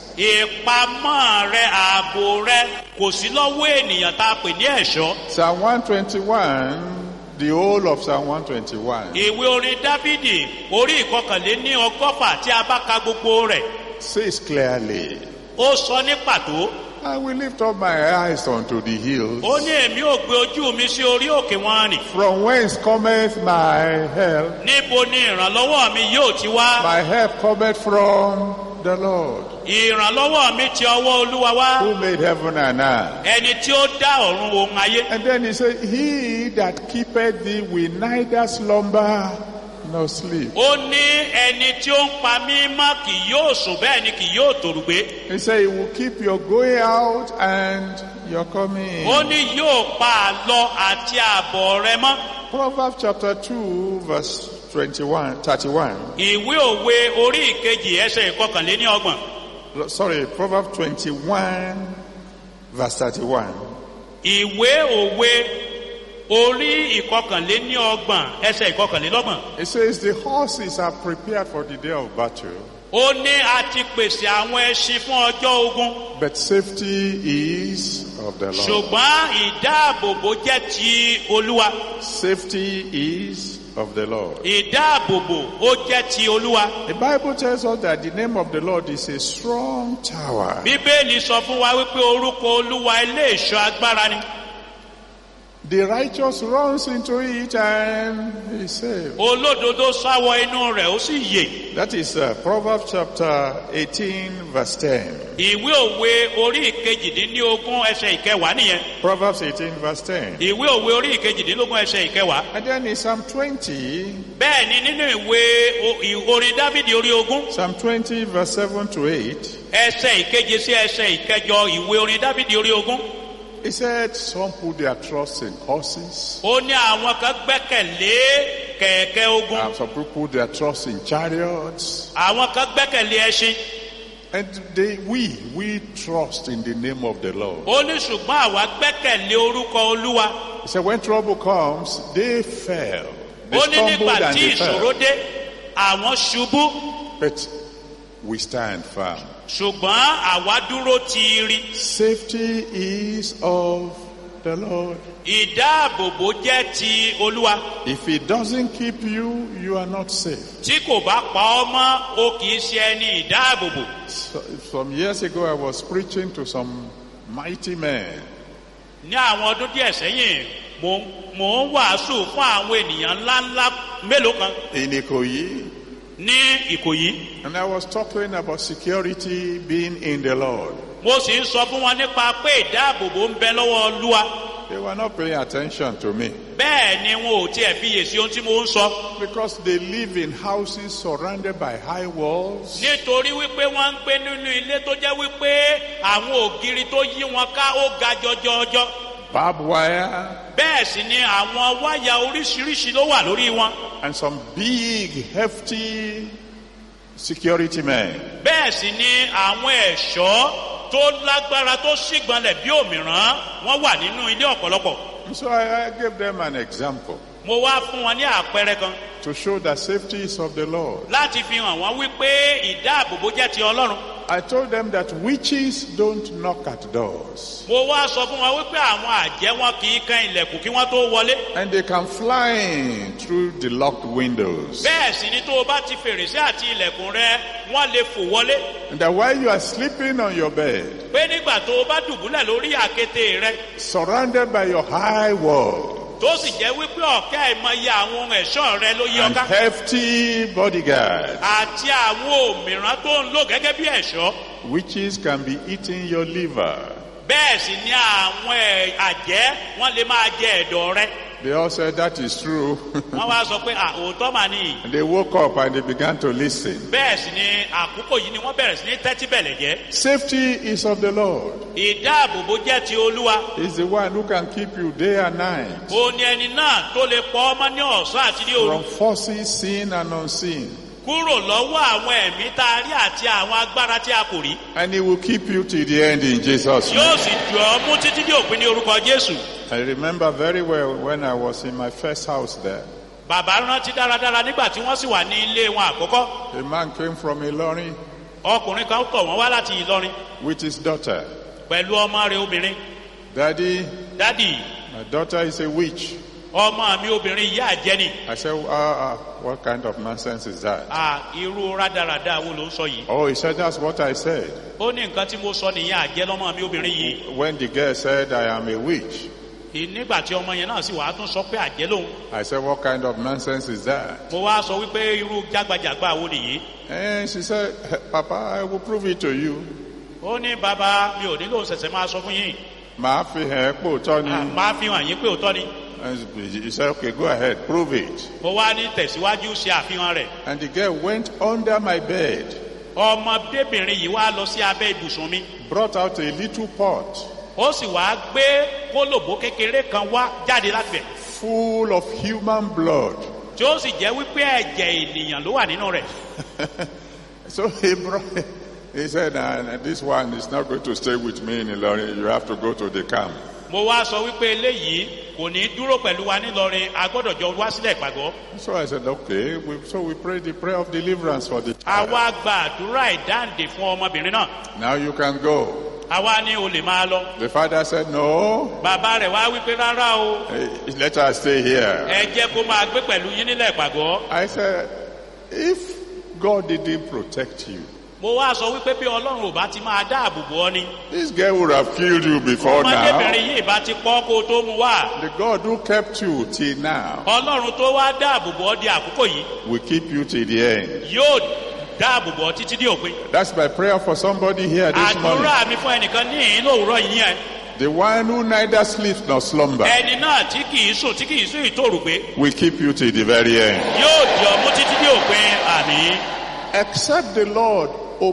Speaker 6: Ìpamọ́ rẹ, ààbò rẹ kò sí lọ́wọ́ ènìyàn tá a pè ní ẹ̀ṣọ́.
Speaker 1: Psalm one twenty-one, the whole of Psalm one twenty-one,
Speaker 6: Ìwé orin Dáfídì orí ìkọkànléní ọgọ́fà tí a bá ka gbogbo rẹ̀.
Speaker 1: says clearly,
Speaker 6: Ó sọ ní pàtó.
Speaker 1: I will lift up my eyes unto the hills.
Speaker 6: Ó ní èmi ò gbé ojú mi sí orí òkè wọn nì.
Speaker 1: From whence cometh my help?
Speaker 6: Níbo ni ìrànlọ́wọ́ mi yóò ti wá?
Speaker 1: My help cometh from the Lord,
Speaker 6: Ìrànlọ́wọ́ mi ti ọwọ́ Olúwa wá.
Speaker 1: who made heaven and earth.
Speaker 6: Ẹni tí ó dá ọ̀run ohun ayé.
Speaker 1: And then he said, he that keepeth thee will neither slumber nor sleep.
Speaker 6: Ó ní ẹni tí ó ń pa mí mọ́ kì yóò sùn bẹ́ẹ̀ ni kì yóò tòrùgbé.
Speaker 1: He said, he will keep your going out and your coming
Speaker 6: Ó
Speaker 1: in.
Speaker 6: ní yóò pa àlọ àti àbọ̀ rẹ mọ́.
Speaker 1: Proverbs chapter two, verse twenty-one, thirty-one.
Speaker 6: Ìwé òwe orí ìkejì ẹsẹ̀ ìkọkànléní ọgbọ̀n.
Speaker 1: Sorry, Proverbs twenty-one, verse thirty-one.
Speaker 6: Ìwé òwe orí ìkọkànléní ọgbọ̀n ẹsẹ̀ ìkọkànlélọ́gbọ̀n.
Speaker 1: It says, the horses are prepared for the day of battle,
Speaker 6: Ó ní a ti pèsè àwọn ẹṣin fún ọjọ́ ogun.
Speaker 1: but safety is of the Lord.
Speaker 6: Ṣùgbọ́n ìdáàbòbò jẹ́ ti Olúwa.
Speaker 1: Safety is of the Lord.
Speaker 6: Ìdáàbòbò ó jẹ́ ti Olúwa.
Speaker 1: The Bible tells us that the name of the Lord is a strong tower.
Speaker 6: Bíbélì sọ fún wa wípé orúkọ Olúwa ilé ìṣọ́ agbára ni.
Speaker 1: The righteous runs into it and is saved.
Speaker 6: Olódodo sáwọ inú rẹ̀ ó sì yè.
Speaker 1: That is uh, Proverbs chapter eighteen, verse ten.
Speaker 6: Ìwé òwe orí ìkejìdínlógún ẹsẹ̀ ìkẹwàá nìyẹn.
Speaker 1: Proverbs eighteen, verse ten.
Speaker 6: Ìwé òwe orí ìkejìdínlógún ẹsẹ̀ ìkẹwàá.
Speaker 1: And then in Psalm twenty,
Speaker 6: Bẹ́ẹ̀ ni nínú ìwé o- ì- orin Dáfídì orí ogún.
Speaker 1: Psalm twenty, verse seven to eight,
Speaker 6: Ẹsẹ̀ ìkeje sí ẹsẹ̀ ìkẹjọ ìwé orin Dáfídì orí ogún.
Speaker 1: he said, some put their trust in horses,
Speaker 6: Ó ní àwọn kan gbẹ́kẹ̀lé kẹ̀kẹ́ ogun.
Speaker 1: and some people put their trust in chariots.
Speaker 6: Àwọn kan gbẹ́kẹ̀lé ẹṣin.
Speaker 1: And they, we, we trust in the name of the Lord.
Speaker 6: Ó ní ṣùgbọ́n àwa gbẹ́kẹ̀lé orúkọ Olúwa.
Speaker 1: He said, when trouble comes, they fell. They
Speaker 6: Ó ní
Speaker 1: stumbled
Speaker 6: nígbà
Speaker 1: and
Speaker 6: tí
Speaker 1: they
Speaker 6: ìṣòro
Speaker 1: fell.
Speaker 6: dé, àwọn ṣubú.
Speaker 1: But we stand firm.
Speaker 6: Ṣùgbọ́n àwa dúró tiiri.
Speaker 1: Safety is of the Lord.
Speaker 6: Ìdáàbòbò jẹ́ ti Olúwa.
Speaker 1: If he doesn't keep you, you are not safe.
Speaker 6: Tí kò bá pa ọ́ mọ́, o kì í ṣe ẹni ìdáàbòbò.
Speaker 1: So, some years ago, I was preaching to some mighty men.
Speaker 6: Ní àwọn ọdún díẹ̀ sẹ́yìn, mò ń mò ń wàásù fún àwọn ènìyàn ńláńlá mélòó kan
Speaker 1: In Ikoyi,
Speaker 6: ní Ìkòyí.
Speaker 1: and I was talking about security being in the Lord.
Speaker 6: Mo sì ń sọ fún wọn nípa pé ìdáàbòbò ń bẹ lọ́wọ́ Olúwa.
Speaker 1: They were not paying attention to me
Speaker 6: Bẹ́ẹ̀ ni wọn ò tiẹ̀ fiyèsí ohun tí mo ń sọ.
Speaker 1: because they live in houses surrounded by high walls.
Speaker 6: Nítorí wípé wọ́n ń gbé nínú ilé tó jẹ́ wípé àwọn ògiri tó yí wọn ká ó ga jọjọjọ.
Speaker 1: Barbed wire
Speaker 6: Bẹ́ẹ̀ sì ni àwọn wáyà oríṣiríṣi ló wà lórí wọn.
Speaker 1: and some big, hefty security men.
Speaker 6: Bẹ́ẹ̀ sì ni àwọn ẹ̀ṣọ́ tó lágbára tó sígbọnlẹ̀ bí òmìrán wọ́n wà nínú ilé ọ̀pọ̀lọpọ̀.
Speaker 1: So I, I gave them an example
Speaker 6: Mo wá fún wọn ní àpẹẹrẹ kan
Speaker 1: to show that safety is of the Lord.
Speaker 6: láti fi hàn wọ́n wípé ìdáàbòbò jẹ́ ti Ọlọ́run.
Speaker 1: I told them that witches don't knock at doors.
Speaker 6: mo wá sọ fún wọn wípé àwọn àjẹ́ wọn kì í kan ilẹ̀kùn kí wọ́n tó wọlé.
Speaker 1: And they can fly in through the locked windows.
Speaker 6: bẹ́ẹ̀ sì ni tó o bá ti fèrèsé àti ilẹ̀kùn rẹ wọ́n lè fò wọlé.
Speaker 1: And that while you are sleeping on your bed,
Speaker 6: pé nígbà tó o bá dùbúlẹ̀ lórí àkéte rẹ
Speaker 1: surrounded by your high wall
Speaker 6: tó sì jẹ́ wípé ọ̀kẹ́ ìmọye àwọn ohun ẹ̀ṣọ́ rẹ ló yí
Speaker 1: and
Speaker 6: ọká
Speaker 1: hefty bodyguards,
Speaker 6: àti àwọn òmìrán tó ń lò gẹ́gẹ́ bí ẹ̀ṣọ́.
Speaker 1: witches can be eating your liver.
Speaker 6: bẹ́ẹ̀ sì ni àwọn ẹ̀- àjẹ́ wọ́n lè máa jẹ ẹ̀dọ̀ rẹ.
Speaker 1: They all said that is true.
Speaker 6: wọ́n wá sọ pé "À, òótọ́ mà ní.
Speaker 1: And they woke up and they began to listen.
Speaker 6: bẹ́ẹ̀ sì ni àkókò yìí ni wọ́n bẹ̀rẹ̀ sí ní tẹ́tí bẹ̀lẹ̀ jẹ́.
Speaker 1: Safety is of the Lord.
Speaker 6: ìdáàbòbò jẹ́ ti olúwa.
Speaker 1: He's the one who can keep you day and night
Speaker 6: ó ní ẹni náà tó lè pọ́ ọmọ ní ọ̀sán àti ní òru.
Speaker 1: from forces seen and unseen.
Speaker 6: kúrò lọ́wọ́ àwọn ẹ̀mí tá a rí àti àwọn agbára tí a kò rí.
Speaker 1: And he will keep you till the end in Jesus' name.
Speaker 6: yóò sì jọ ọ́ mú títí dé òpin ní orúkọ jésù.
Speaker 1: I remember very well when I was in my first house there.
Speaker 6: bàbá rántí dáradára nígbà tí wọ́n sì wà ní ilé wọn àkọ́kọ́.
Speaker 1: A man came from Ilorin
Speaker 6: ọkùnrin kan tọ̀ wọ́n wá láti ìlọrin
Speaker 1: with his daughter.
Speaker 6: pẹ̀lú ọmọ rẹ̀ obìnrin.
Speaker 1: Daddy,
Speaker 6: dádì
Speaker 1: my daughter is a witch.
Speaker 6: ọmọ mi obìnrin yìí àjẹ́ ni.
Speaker 1: I said, ah, ah, what kind of nonsense is that?
Speaker 6: à irú rádaràda wo ló ń sọ yìí.
Speaker 1: Oh, he said, that's what I said.
Speaker 6: ó ní nǹkan tí mo sọ nìyẹn àjẹ́ lọ́mọ mi obìnrin yìí.
Speaker 1: When the girl said, I am a witch,
Speaker 6: Ì- nígbà tí ọmọ yẹn náà sì wàá tún sọ pé àjẹ́ lòun.
Speaker 1: I said, what kind of nonsense is that?
Speaker 6: mo wá sọ wípé irú jágbajàgba wo nìyí.
Speaker 1: And she said, Papa, I will prove it to you.
Speaker 6: ó ní bàbá mi ò nílò ṣẹ̀ṣẹ̀ máa sọ fún yín.
Speaker 1: Màá fi hàn ẹ́ pé òótọ́ ni.
Speaker 6: À, máa fi hàn yín pé òótọ́ ni.
Speaker 1: And he said, okay, go ahead, prove it.
Speaker 6: mo wá ní tẹ̀síwájú ṣe àfihàn rẹ̀.
Speaker 1: And the girl went under my bed,
Speaker 6: ọmọdébìnrin yìí wá lọ sí abẹ́ ibùsùn mi.
Speaker 1: brought out a little pot
Speaker 6: ó sì wá gbé kólòbó kékeré kan wá jáde láti bẹ̀.
Speaker 1: full of human blood.
Speaker 6: tí ó sì jẹ́ wípé ẹ̀jẹ̀ ènìyàn ló wà nínú rẹ̀.
Speaker 1: So he brought, he said, nah, this one is not going to stay with me in Ilorin. You have to go to the camp.
Speaker 6: mo wá sọ wípé eléyìí kò ní dúró pẹ̀lú wa nílọrin a gbọ́dọ̀ jọ wá sílẹ̀ ìpàgọ́.
Speaker 1: So I said, okay. We, so we prayed the prayer of deliverance for the child.
Speaker 6: àwa gba àdúrà ìdáǹdè fún ọmọbìnrin náà.
Speaker 1: Now you can go.
Speaker 6: àwa ní o lè máa lọ.
Speaker 1: The father said, no,
Speaker 6: bàbá rẹ̀ wá wípé rárá o
Speaker 1: eh, let her stay here.
Speaker 6: ẹ jẹ́ kó máa gbé pẹ̀lú yín nílẹ̀ ìpàgọ́.
Speaker 1: I said, if God didn't protect you,
Speaker 6: mo wá sọ wípé bí ọlọ́run ò bá ti máa dáàbò bò ọ́ ni.
Speaker 1: this girl would have killed you before now.
Speaker 6: ọmọdébìnrin yìí bá ti pọ́ kó o tó mu wá.
Speaker 1: The God who kept you till now
Speaker 6: ọlọ́run tó wá dáàbò bò ọ́ di àkókò yìí
Speaker 1: will keep you till the end.
Speaker 6: yóò dáàbò bò ọ́ títí dé òpin.
Speaker 1: That's my prayer for somebody here this morning.
Speaker 6: àdúrà mi fún ẹnìkan ní ìhín lówùúrọ̀ yìí yẹn.
Speaker 1: The one who neither sleeps nor slumber
Speaker 6: ẹni náà tí kì í sùn tí kì í sùn ìtòrùgbé
Speaker 1: will keep you till the very end.
Speaker 6: yóò di ọmú títí dé òpin àmì.
Speaker 1: Except the Lord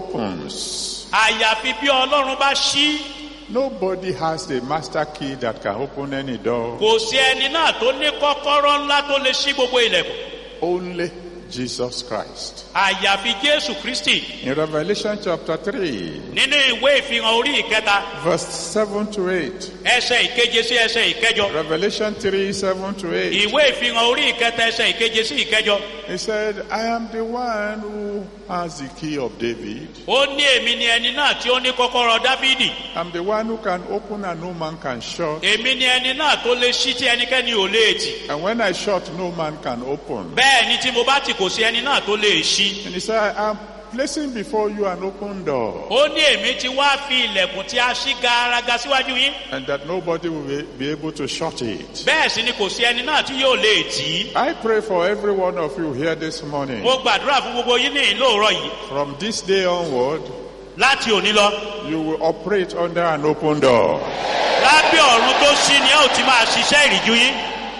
Speaker 1: opens.
Speaker 6: àyàfi bí ọlọ́run bá ṣí.
Speaker 1: Nobody has the master key that can open any door.
Speaker 6: kò sí ẹni náà tó ní kọ́kọ́rọ́ ńlá tó lè ṣí gbogbo ilẹ̀kùn.
Speaker 1: Only Jesus Christ.
Speaker 6: àyàfi jésù kristi.
Speaker 1: In Revelation chapter three,
Speaker 6: nínú ìwé ìfihàn orí ìkẹta
Speaker 1: verse seven to eight.
Speaker 6: ẹsẹ̀ ìkeje sí ẹsẹ̀ ìkẹjọ.
Speaker 1: Revelation three, seven to eight.
Speaker 6: ìwé ìfihàn orí ìkẹta ẹsẹ̀ ìkeje sí ìkẹjọ.
Speaker 1: He said, I am the one who has the key of David.
Speaker 6: ó ní èmi ni ẹni náà tí ó ní kọ́kọ́rọ́ dáfídì.
Speaker 1: I'm the one who can open and no man can shut.
Speaker 6: èmi ni ẹni náà tó lè ṣí tí ẹnikẹ́ni ò lè tì.
Speaker 1: And when I shut, no man can open.
Speaker 6: bẹ́ẹ̀ ni tí mo bá tì kò sí ẹni náà tó lè ṣí.
Speaker 1: And he said, I am placing before you an open door,
Speaker 6: ó ní èmi ti wá fi ilẹ̀kùn tí a ṣí garaga síwájú yín.
Speaker 1: and that nobody will be- be able to shut it.
Speaker 6: bẹ́ẹ̀ sì ni kò sí ẹni náà tí yóò lè tì í.
Speaker 1: I pray for every one of you here this morning.
Speaker 6: mo gbàdúrà fún gbogbo yín ní ìlóòrọ̀ yìí.
Speaker 1: From this day onward,
Speaker 6: láti òní lọ
Speaker 1: you will operate under an open door.
Speaker 6: lábẹ́ ọ̀run tó ṣí ni ẹ ò ti máa ṣiṣẹ́ ìrìjú yín.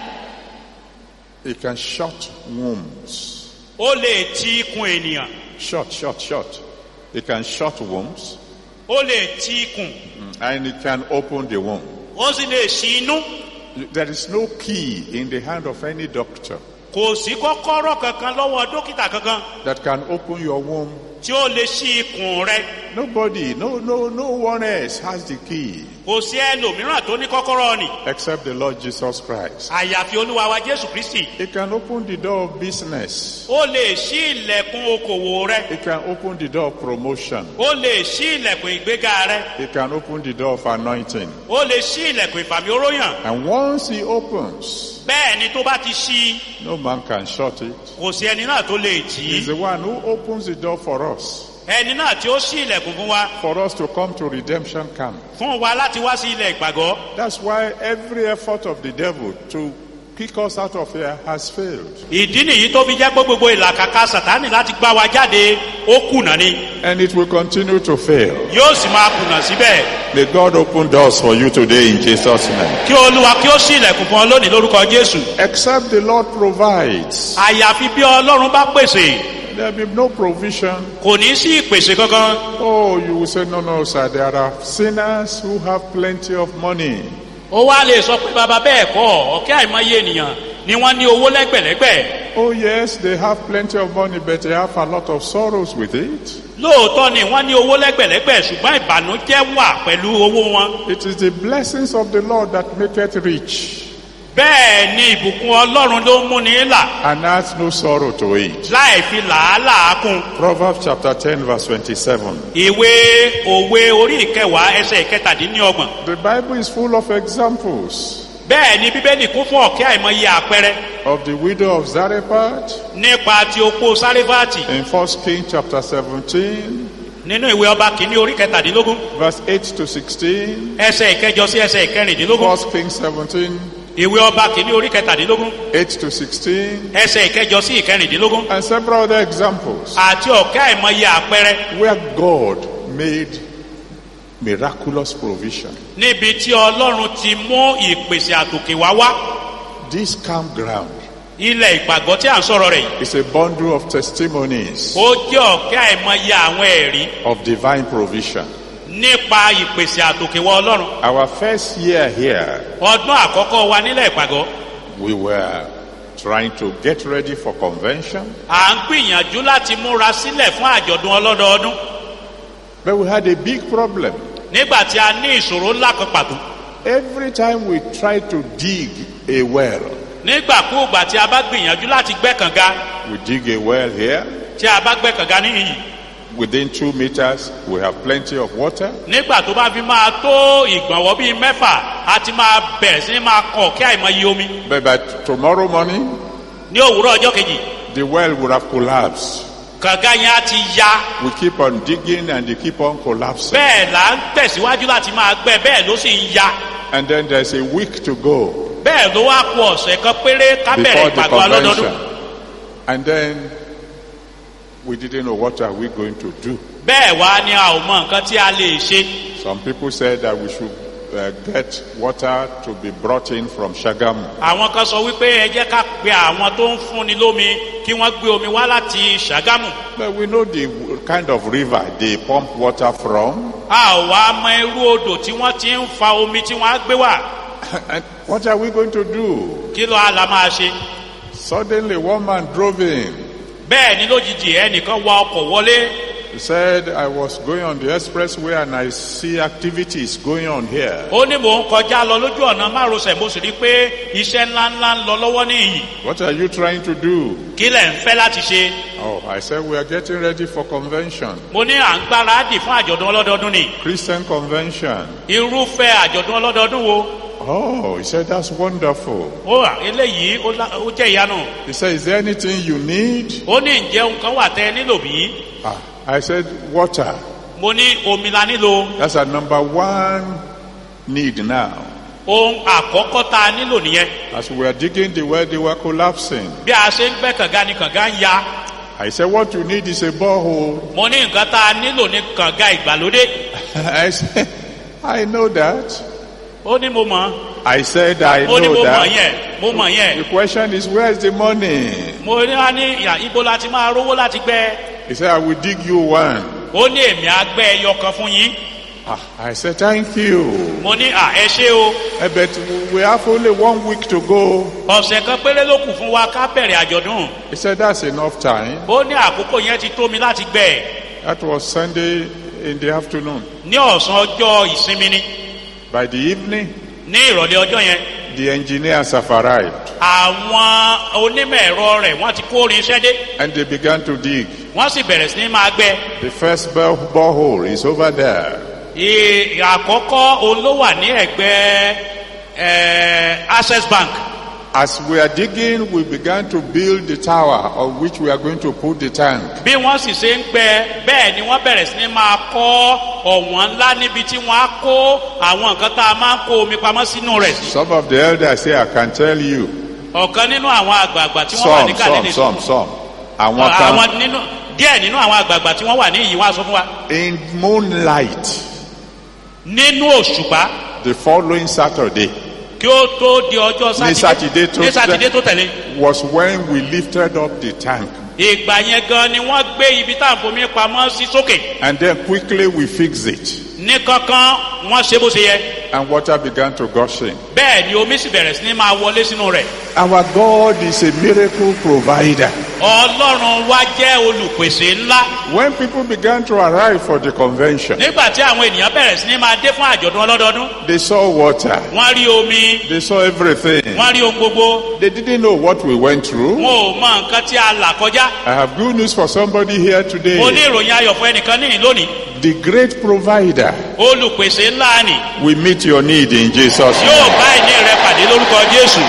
Speaker 1: It can shut wombs.
Speaker 6: ó lè ti ikùn ènìyàn.
Speaker 1: Shut, shut, shut. It can shut wombs,
Speaker 6: ó lè ti ikùn.
Speaker 1: and it can open the womb.
Speaker 6: ó sì lè ṣí inú.
Speaker 1: There is no key in the hand of any doctor
Speaker 6: kò sí kọ́kọ́rọ́ kankan lọ́wọ́ dókítà kankan
Speaker 1: that can open your womb
Speaker 6: tí ó lè ṣí ikùn rẹ
Speaker 1: Nobody, no, no, no one else has the key
Speaker 6: kò sí ẹlòmíràn tó ní kọ́kọ́rọ́ ni
Speaker 1: except the Lord Jesus Christ.
Speaker 6: àyàfi olúwa wa jésù kristi.
Speaker 1: He can open the door of business.
Speaker 6: ó lè ṣí ilẹ̀kùn okòwò rẹ.
Speaker 1: He can open the door of promotion.
Speaker 6: ó lè ṣí ilẹ̀kùn ìgbéga rẹ.
Speaker 1: He can open the door of anointing.
Speaker 6: ó lè ṣí ilẹ̀kùn ìfàmì oróyàn.
Speaker 1: And once he opens,
Speaker 6: bẹ́ẹ̀ ni tó bá ti ṣí
Speaker 1: no man can shut it.
Speaker 6: kò sí ẹni náà tó lè tì
Speaker 1: He's
Speaker 6: í.
Speaker 1: the one who opens the door for us,
Speaker 6: ẹni náà tí ó ṣí ilẹ̀kùn fún wa
Speaker 1: for us to come to redemption camp.
Speaker 6: fún wa láti wá sí ilẹ̀ ìpàgọ́.
Speaker 1: That's why every effort of the devil to kick us out of here has failed.
Speaker 6: ìdí nìyí tó fi jẹ́ pé gbogbo ìlàkàkà sàtánì láti gbá wa jáde ó kùnà ni
Speaker 1: And it will continue to fail.
Speaker 6: yóò sì máa kùnà síbẹ̀.
Speaker 1: May God open doors for you today in Jesus' name.
Speaker 6: kí olúwa kí ó ṣí ilẹ̀kùn fún ọ lónìí lórúkọ jésù.
Speaker 1: Except the Lord provides,
Speaker 6: àyàfi bí ọlọ́run bá pèsè
Speaker 1: there will be no provision.
Speaker 6: kò ní sí ìpèsè kankan.
Speaker 1: Oh, you will say, no, no, sir, there are sinners who have plenty of money.
Speaker 6: ó wá lè sọ pé bàbá bẹ́ẹ̀ kọ́ ọ̀kẹ́ àìmọye ènìyàn ni wọ́n ní owó lẹ́gbẹ̀lẹ́gbẹ̀.
Speaker 1: Oh, yes, they have plenty of money, but they have a lot of sorrows with it.
Speaker 6: lóòótọ́ ni wọ́n ní owó lẹ́gbẹ̀lẹ́gbẹ̀ ṣùgbọ́n ìbànújẹ́ wà pẹ̀lú owó wọn.
Speaker 1: It is the blessings of the Lord that make it rich,
Speaker 6: bẹ́ẹ̀ ni ìbùkún ọlọ́run ló ń múni là
Speaker 1: and adds no sorrow to it.
Speaker 6: láì fi làálàá kún.
Speaker 1: Proverbs chapter ten, verse twenty-seven.
Speaker 6: ìwé òwe orí ìkẹwàá ẹsẹ̀ ìkẹtàdínlọ́gbọ̀n.
Speaker 1: The Bible is full of examples
Speaker 6: bẹ́ẹ̀ ni bíbélì kún fún ọ̀kẹ́ àìmọye àpẹẹrẹ
Speaker 1: of the widow of Zarephath
Speaker 6: nípa ti opó sáréfàtì
Speaker 1: in First Kings chapter seventeen,
Speaker 6: nínú ìwé ọba kìíní orí kẹtàdínlógún
Speaker 1: verse eight to sixteen.
Speaker 6: ẹsẹ̀ ìkẹjọ sí ẹsẹ̀ ìkẹrìndínlógún.
Speaker 1: First Kings seventeen,
Speaker 6: ìwé ọba kìíní orí kẹtàdínlógún
Speaker 1: eight to sixteen,
Speaker 6: ẹsẹ̀ ìkẹjọ sí ìkẹrìndínlógún.
Speaker 1: and several other examples
Speaker 6: àti ọ̀kẹ́ àìmọye àpẹẹrẹ
Speaker 1: where God made miraculous provision.
Speaker 6: níbi tí ọlọ́run ti mú ìpèsè àtòkè wá wá.
Speaker 1: This campground
Speaker 6: ilẹ̀ ìpàgọ́ tí à ń sọ̀rọ̀ rẹ̀ yìí
Speaker 1: is a bundle of testimonies
Speaker 6: ó jẹ́ ọ̀kẹ́ àìmọye àwọn ẹ̀rí
Speaker 1: of divine provision.
Speaker 6: nípa ìpèsè àtòkè wá ọlọ́run.
Speaker 1: Our first year here,
Speaker 6: ọdún àkọ́kọ́ wa nílẹ̀ ìpàgọ́
Speaker 1: we were trying to get ready for convention,
Speaker 6: à ń gbìyànjú láti múra sílẹ̀ fún àjọ̀dún ọlọ́dọọdún
Speaker 1: but we had a big problem.
Speaker 6: nígbà tí a ní ìṣòro ńlá kan pàtó.
Speaker 1: Every time we tried to dig a well,
Speaker 6: nígbàkúùgbà tí a bá gbìyànjú láti gbẹ́ kànga
Speaker 1: we dig a well here,
Speaker 6: tí a bá gbẹ́ kànga níyì
Speaker 1: within two meters we have plenty of water.
Speaker 6: nígbà tó bá fi máa tó ìgbọ̀nwọ́ bíi mẹ́fà a ti máa bẹ̀rẹ̀ sí ní máa kọ̀ kí àìmọye omi.
Speaker 1: But by tomorrow morning,
Speaker 6: ní òwúrọ̀ ọjọ́ kejì
Speaker 1: the well would have collapsed.
Speaker 6: kànga yẹn á ti ya.
Speaker 1: We keep on digging and they keep on collapsing.
Speaker 6: bẹ́ẹ̀ là ń tẹ̀síwájú láti máa gbẹ́ bẹ́ẹ̀ ló sì ń ya.
Speaker 1: And then there's a week to go
Speaker 6: bẹ́ẹ̀ ló wá kù ọ̀sẹ̀ kan péré ká
Speaker 1: before
Speaker 6: bẹ̀rẹ̀
Speaker 1: the
Speaker 6: ìpàgọ́ ọlọ́dọọdún.
Speaker 1: convention. And then we didn't know what are we going to do.
Speaker 6: bẹ́ẹ̀ wá ni a ò mọ nǹkan tí a lè ṣe.
Speaker 1: Some people said that we should uh, get water to be brought in from Shagamu.
Speaker 6: àwọn kan sọ wípé ẹ jẹ́ ká pe àwọn tó ń fúnni lómi kí wọ́n gbé omi wá láti ṣàgámù.
Speaker 1: But we know the kind of river they pump water from.
Speaker 6: a ò wá mọ irú odò tí wọ́n ti ń fa omi tí wọ́n á gbé wá.
Speaker 1: And what are we going to do?
Speaker 6: kí ló á la máa ṣe.
Speaker 1: Suddenly one man drove in.
Speaker 6: bẹ́ẹ̀ ni lójijì ẹnìkan wa ọkọ̀ wọlé.
Speaker 1: He said, I was going on the expressway and I see activities going on here.
Speaker 6: ó ní mò ń kọjá lọ lójú ọ̀nà márosẹ̀ mo sì rí i pé iṣẹ́ ńláńlá ń lọ lọ́wọ́ níyì.
Speaker 1: What are you trying to do?
Speaker 6: kí lẹ̀ ń fẹ́ láti ṣe.
Speaker 1: Oh, I said, we are getting ready for convention.
Speaker 6: mo ní à ń gbáradì fún àjọ̀dún ọlọ́dọọdún ni.
Speaker 1: Christian convention.
Speaker 6: irúfẹ́ àjọ̀dún ọlọ́dọọdún wo.
Speaker 1: Oh, he said, that's wonderful.
Speaker 6: ó à eléyìí ó lá- ó jẹ́ ìyanu.
Speaker 1: He said, is there anything you need?
Speaker 6: ó ní ǹjẹ́ nǹkan wà tẹ́ ẹ nílò bí?
Speaker 1: Ah, I said, water.
Speaker 6: mo ní omi la nílò.
Speaker 1: That's our number one need now.
Speaker 6: ohun àkọ́kọ́ tá a nílò nìyẹn.
Speaker 1: As we were digging the well, they were collapsing.
Speaker 6: bí a ṣe ń gbẹ́ kànga ni kànga ń ya.
Speaker 1: I said, what you need is a borehole.
Speaker 6: mo ní nǹkan tá a nílò ní kànga ìgbàlódé.
Speaker 1: I said, I know that.
Speaker 6: ó ní mo mọ̀.
Speaker 1: I said, I
Speaker 6: ó ní mo
Speaker 1: know
Speaker 6: mọ̀
Speaker 1: that.
Speaker 6: yẹn mo mọ̀
Speaker 1: The
Speaker 6: yẹn.
Speaker 1: question is, where is the money?
Speaker 6: mo ní wá ní ìyá ibo la ti máa rówó láti gbẹ́.
Speaker 1: He said, I will dig you one.
Speaker 6: ó ní èmi á gbẹ́ ẹyọ kan fún yín.
Speaker 1: Ah, I said, thank you.
Speaker 6: mo ní à ẹ ṣé o.
Speaker 1: Eh, But we have only one week to go.
Speaker 6: ọ̀sẹ̀ kan péré ló kù fún wa ká bẹ̀rẹ̀ àjọ̀dún.
Speaker 1: He said, that's enough time.
Speaker 6: ó ní àkókò yẹn ti tó mi láti gbẹ́.
Speaker 1: That was Sunday in the afternoon.
Speaker 6: ní ọ̀sán ọjọ́ ìsinmi ni.
Speaker 1: By the evening,
Speaker 6: ní ìrọ̀lẹ́ ọjọ́ yẹn
Speaker 1: the engineers have arrived
Speaker 6: àwọn onímọ̀ ẹ̀rọ rẹ̀ wọ́n ti kó orin iṣẹ́ dé
Speaker 1: and they began to dig.
Speaker 6: wọ́n sì bẹ̀rẹ̀ sí ní máa gbẹ́.
Speaker 1: The first bore- borehole is over there.
Speaker 6: Ì- àkọ́kọ́ òun ló wà ní ẹ̀gbẹ́ eh, access bank.
Speaker 1: As we are digging, we began to build the tower on which we are going to put the tank.
Speaker 6: bí wọ́n sì ṣe ń gbẹ́ bẹ́ẹ̀ ni wọ́n bẹ̀rẹ̀ sí ní máa kọ́ ọ̀wọ́n ńlá níbi tí wọ́n á kó àwọn nǹkan tá a máa ń kó omi pamọ́ sínú rẹ̀ sí.
Speaker 1: Some of the elders say, I can tell you.
Speaker 6: ọ̀kan nínú àwọn àgbààgbà tí wọ́n wà ní
Speaker 1: Some,
Speaker 6: kàlẹ́
Speaker 1: some,
Speaker 6: lè
Speaker 1: some, some. Àwọn kan,
Speaker 6: àwọn nínú díẹ̀ nínú àwọn àgbààgbà tí wọ́n wà ní ìyí wọ́n á sọ fún wa.
Speaker 1: in moonlight,
Speaker 6: nínú òṣùpá
Speaker 1: the following Saturday
Speaker 6: kí ó tó di ọjọ́
Speaker 1: Ní Sátidé tó-
Speaker 6: ní sátidé tó tẹ̀lé.
Speaker 1: was when we lifted up the tank.
Speaker 6: ìgbà yẹn gan ni wọ́n gbé ibi tá à ń fomi pamọ́ sí sókè.
Speaker 1: And then quickly we fixed it.
Speaker 6: ní kankan wọ́n ṣe bó ṣe yẹ.
Speaker 1: And water began to gush in.
Speaker 6: bẹ́ẹ̀ ni omi sì bẹ̀rẹ̀ sí ní máa wọlé sínú rẹ̀.
Speaker 1: Our God is a miracle provider.
Speaker 6: ọlọ́run wa jẹ́ olùpèsè ńlá.
Speaker 1: When people began to arrive for the convention,
Speaker 6: nígbà tí àwọn ènìyàn bẹ̀rẹ̀ sí ní máa dé fún àjọ̀dún ọlọ́dọọdún.
Speaker 1: they saw water.
Speaker 6: wọ́n rí omi.
Speaker 1: They saw everything.
Speaker 6: wọ́n rí ohun gbogbo.
Speaker 1: They didn't know what we went through.
Speaker 6: wọn ò mọ nǹkan tí a là kọjá.
Speaker 1: I have good news for somebody here
Speaker 6: mo ní
Speaker 1: today.
Speaker 6: ìròyìn ayọ̀ fún ẹnìkan níyìn lónìí.
Speaker 1: The great provider
Speaker 6: olùpèsè ńlá ni
Speaker 1: will meet your need in Jesus'
Speaker 6: yóò
Speaker 1: name.
Speaker 6: bá ìní rẹ pàdé lórúkọ jésù.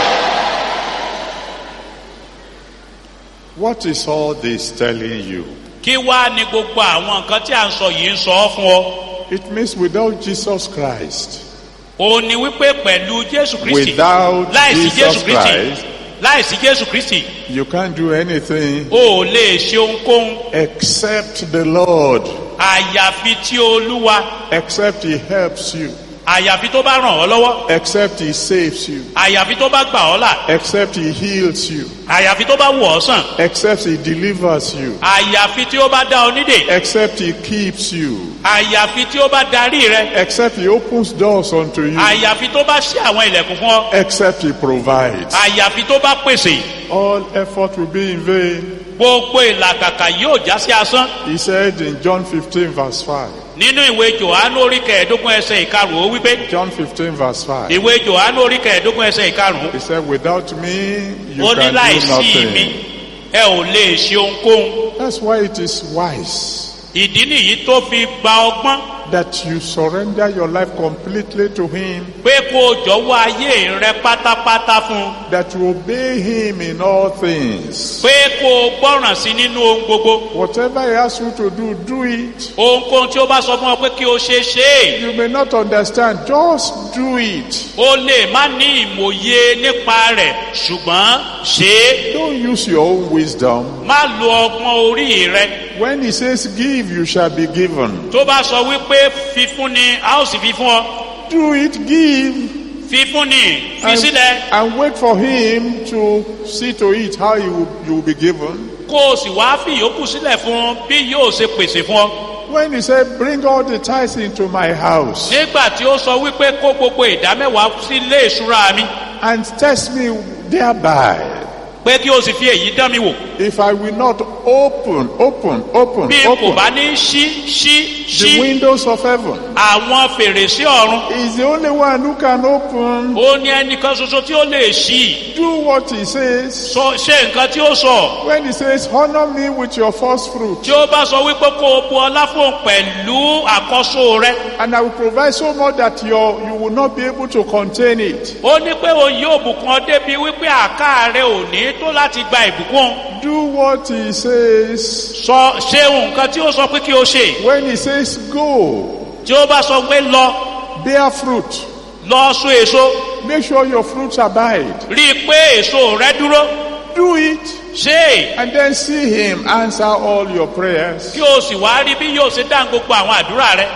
Speaker 1: What is all this telling you?
Speaker 6: kí wá ní gbogbo àwọn nǹkan tí à ń sọ yìí ń sọ ọ́ fún ọ.
Speaker 1: It means without Jesus Christ,
Speaker 6: ó ní wípé pẹ̀lú jésù kristi
Speaker 1: without
Speaker 6: láìsí jésù
Speaker 1: Jesus
Speaker 6: kristi
Speaker 1: Christ,
Speaker 6: láìsí jésù kristi
Speaker 1: you can't do anything
Speaker 6: o ò lè ṣe ohunkóhun
Speaker 1: except the Lord,
Speaker 6: àyàfi tí olúwa
Speaker 1: except He helps you,
Speaker 6: àyàfi tó bá ràn ọ́ lọ́wọ́
Speaker 1: except He saves you,
Speaker 6: àyàfi tó bá gbà ọ́ là
Speaker 1: except He heals you,
Speaker 6: àyàfi tó bá wò ọ́ sàn
Speaker 1: except He delivers you,
Speaker 6: àyàfi tí ó bá dá ọ nídè
Speaker 1: except He keeps you,
Speaker 6: àyàfi tí ó bá darí rẹ
Speaker 1: except He opens doors unto you,
Speaker 6: àyàfi tó bá ṣí àwọn ilẹ̀kùn fún ọ
Speaker 1: except He provides.
Speaker 6: àyàfi tó bá pèsè
Speaker 1: All effort will be in vain.
Speaker 6: gbogbo ìlàkàkà yóò já sí asán.
Speaker 1: He said in John fifteen verse five.
Speaker 6: nínú ìwé jòhánù orí kẹẹ̀ẹ́dógún ẹsẹ̀ ìkarùn-ún ó wípé
Speaker 1: John fifteen verse five.
Speaker 6: ìwé jòhánù orí kẹẹ̀ẹ́dógún ẹsẹ̀ ìkarùn-ún
Speaker 1: He said, without me, you
Speaker 6: ó ní
Speaker 1: can do
Speaker 6: láìsí mi
Speaker 1: nothing.
Speaker 6: ẹ ò lè ṣe ohunkóhun.
Speaker 1: That's why it is wise
Speaker 6: ìdí nìyí tó fi gba ọgbọ́n
Speaker 1: that you surrender your life completely to Him,
Speaker 6: pé kó o jọ̀wọ́ ayé rẹ pátápátá fún un,
Speaker 1: that you obey Him in all things.
Speaker 6: pé kó o gbọ́ràn sí nínú ohun gbogbo.
Speaker 1: Whatever He asks you to do, do it.
Speaker 6: ohunkóhun tí ó bá sọ fún ọ pé kí o ṣe ṣe é.
Speaker 1: You may not understand, just do it.
Speaker 6: o lè má ní ìmòye nípa rẹ̀ ṣùgbọ́n ṣe é.
Speaker 1: Don't use your own wisdom.
Speaker 6: má lo ọgbọ́n orí rẹ.
Speaker 1: When He says give, you shall be given.
Speaker 6: tó bá sọ wípé fífún ni a ó sì fi fún ọ.
Speaker 1: Do it, give.
Speaker 6: fífún ni fi
Speaker 1: And,
Speaker 6: sílẹ̀
Speaker 1: and wait for Him to see to it how you will, you will be given.
Speaker 6: kó o sì wá fi ìyókù sílẹ̀ fún bí yóò ṣe pèsè fún ọ.
Speaker 1: When He said, bring all the tithes into my house
Speaker 6: nígbà tí ó sọ wípé kó gbogbo ìdámẹ́wàá sí ilé ìṣúra mi
Speaker 1: and test me thereby,
Speaker 6: pé kí o sì fi èyí dán mi wò.
Speaker 1: if I will not open, open, open,
Speaker 6: bí n kò
Speaker 1: open
Speaker 6: bá ní ṣí ṣí
Speaker 1: the
Speaker 6: ṣí
Speaker 1: windows of heaven.
Speaker 6: àwọn fèrèsé ọ̀run.
Speaker 1: He's the only one who can open.
Speaker 6: ó ní ẹnìkan ṣoṣo tí ó lè ṣí.
Speaker 1: Do what He says.
Speaker 6: sọ ṣe nǹkan tí ó sọ.
Speaker 1: When He says, honor me with your first fruit,
Speaker 6: tí ó bá sọ wípé kó o bu ọlá fún òun pẹ̀lú àkọ́so rẹ.
Speaker 1: and I will provide so much that your, you will not be able to contain it.
Speaker 6: ó ní pé òun yóò bùkún ọ débi wípé àká rẹ ò ní tó láti gba ìbùkún.
Speaker 1: Do what He says.
Speaker 6: sọ ṣe nǹkan tí ó sọ pé kí o ṣe.
Speaker 1: When He says go,
Speaker 6: tí ó bá sọ pé lọ
Speaker 1: bear fruit.
Speaker 6: lọ so èso.
Speaker 1: Make sure your fruits abide.
Speaker 6: rí i pé èso rẹ dúró.
Speaker 1: Do it.
Speaker 6: ṣe é.
Speaker 1: And then see Him answer all your prayers.
Speaker 6: kí o sì wá rí bí yóò ṣe dáhùn gbogbo àwọn àdúrà rẹ.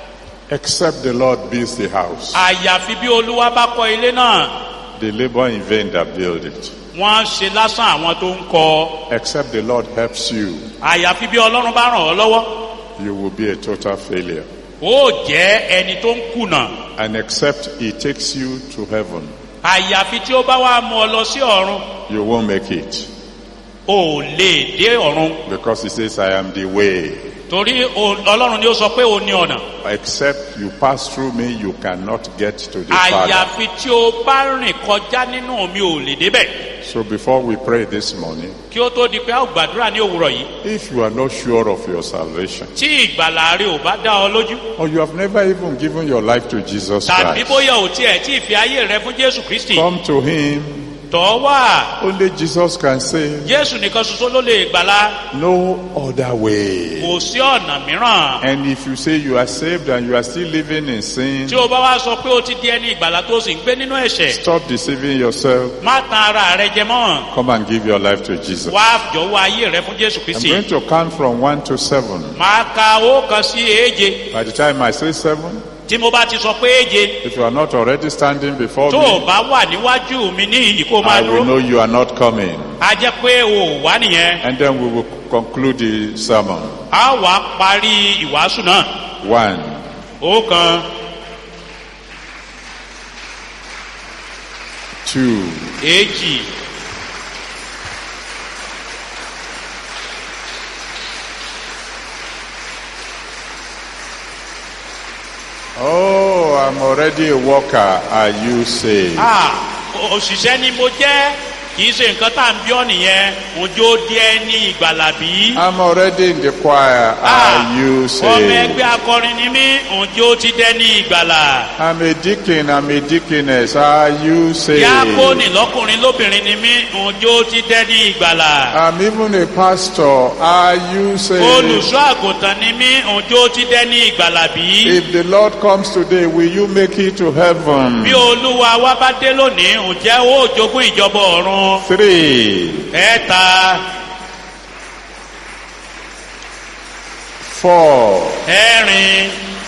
Speaker 1: Except the Lord builds the house.
Speaker 6: àyàfi bí olúwa bá kọ́ ilé náà.
Speaker 1: They labor in vain that build it.
Speaker 6: wọ́n ṣe lásán àwọn tó ń kọ́.
Speaker 1: Except the Lord helps you,
Speaker 6: àyàfi bí ọlọ́run bá ràn ọ́ lọ́wọ́.
Speaker 1: you will be a total failure.
Speaker 6: ó jẹ́ ẹni tó ń kùnà.
Speaker 1: And except He takes you to heaven,
Speaker 6: àyàfi tí ó bá wá mú ọ lọ sí ọ̀run.
Speaker 1: you won't make it.
Speaker 6: ò lè dé ọ̀run.
Speaker 1: Because He says, I am the way,
Speaker 6: torí o- ọlọ́run ni ó sọ pé o ní ọ̀nà.
Speaker 1: Except you pass through me, you cannot get to the Father.
Speaker 6: àyàfi tí o bá rìn kọjá nínú mi ò lè débẹ̀.
Speaker 1: So before we pray this morning,
Speaker 6: kí ó tó di pé a ó gbàdúrà ní òwúrọ̀ yìí.
Speaker 1: if you are not sure of your salvation,
Speaker 6: tí ìgbàlà rẹ ò bá dá ọ lójú.
Speaker 1: or you have never even given your life to Jesus
Speaker 6: tàbí
Speaker 1: Christ,
Speaker 6: bóyá ò tiẹ̀ tí ì fi ayé rẹ fún jésù kristi.
Speaker 1: come to Him.
Speaker 6: tọ́ wá.
Speaker 1: Only Jesus can save.
Speaker 6: jésù nìkan ṣoṣo ló lè gbàlà.
Speaker 1: No other way.
Speaker 6: kò sí ọ̀nà mìíràn.
Speaker 1: And if you say you are saved and you are still living in sin,
Speaker 6: tí o bá wá sọ pé o ti di ẹni ìgbàlà tó sì ń gbé nínú ẹ̀ṣẹ̀.
Speaker 1: stop deceiving yourself.
Speaker 6: má tan ara rẹ jẹ mọ́.
Speaker 1: Come and give your life to Jesus.
Speaker 6: wá jọ̀wọ́ ayé rẹ fún jésù
Speaker 1: I'm
Speaker 6: kristi.
Speaker 1: going to count from one to seven.
Speaker 6: máa ka owó kan sí èje.
Speaker 1: By the time I say seven,
Speaker 6: tí mo bá ti sọ pé èje.
Speaker 1: if you are not already standing before
Speaker 6: tó o
Speaker 1: me,
Speaker 6: bá wà níwájú mi ní ìyí kó máa
Speaker 1: I will
Speaker 6: dúró.
Speaker 1: know you are not coming.
Speaker 6: a jẹ́ pé o ò wá nìyẹn.
Speaker 1: And then we will conclude the sermon.
Speaker 6: a wá parí ìwàásù náà.
Speaker 1: One,
Speaker 6: ó kan.
Speaker 1: two,
Speaker 6: èjì.
Speaker 1: oh, I'm already a worker. Are you saved?
Speaker 6: ah òṣìṣẹ́ ni mo jẹ́ kì í ṣe nǹkan tá à ń bí ọ nìyẹn òjò di ẹni ìgbàlà bí.
Speaker 1: I'm already in the choir. Are you
Speaker 6: ọmọ
Speaker 1: saved?
Speaker 6: ẹgbẹ́ akọrin ni mí òjò ti dẹni ìgbàlà.
Speaker 1: I'm a deacon. I'm a deaconess. Are you saved?
Speaker 6: diakoni lọ́kùnrin lóbìnrin ni mí òjò ti dẹni ìgbàlà.
Speaker 1: I'm even a pastor. Are you saved?
Speaker 6: olùṣọ́ àgùntàn ni mí òjò ti dẹni ìgbàlà bí.
Speaker 1: If the Lord comes today, will you make it to heaven?
Speaker 6: bí olúwa wa bá dé lónìí ǹjẹ́ ó jogún ìjọba ọ̀run.
Speaker 1: Three,
Speaker 6: ẹ̀ta.
Speaker 1: four.
Speaker 6: ẹ̀rin.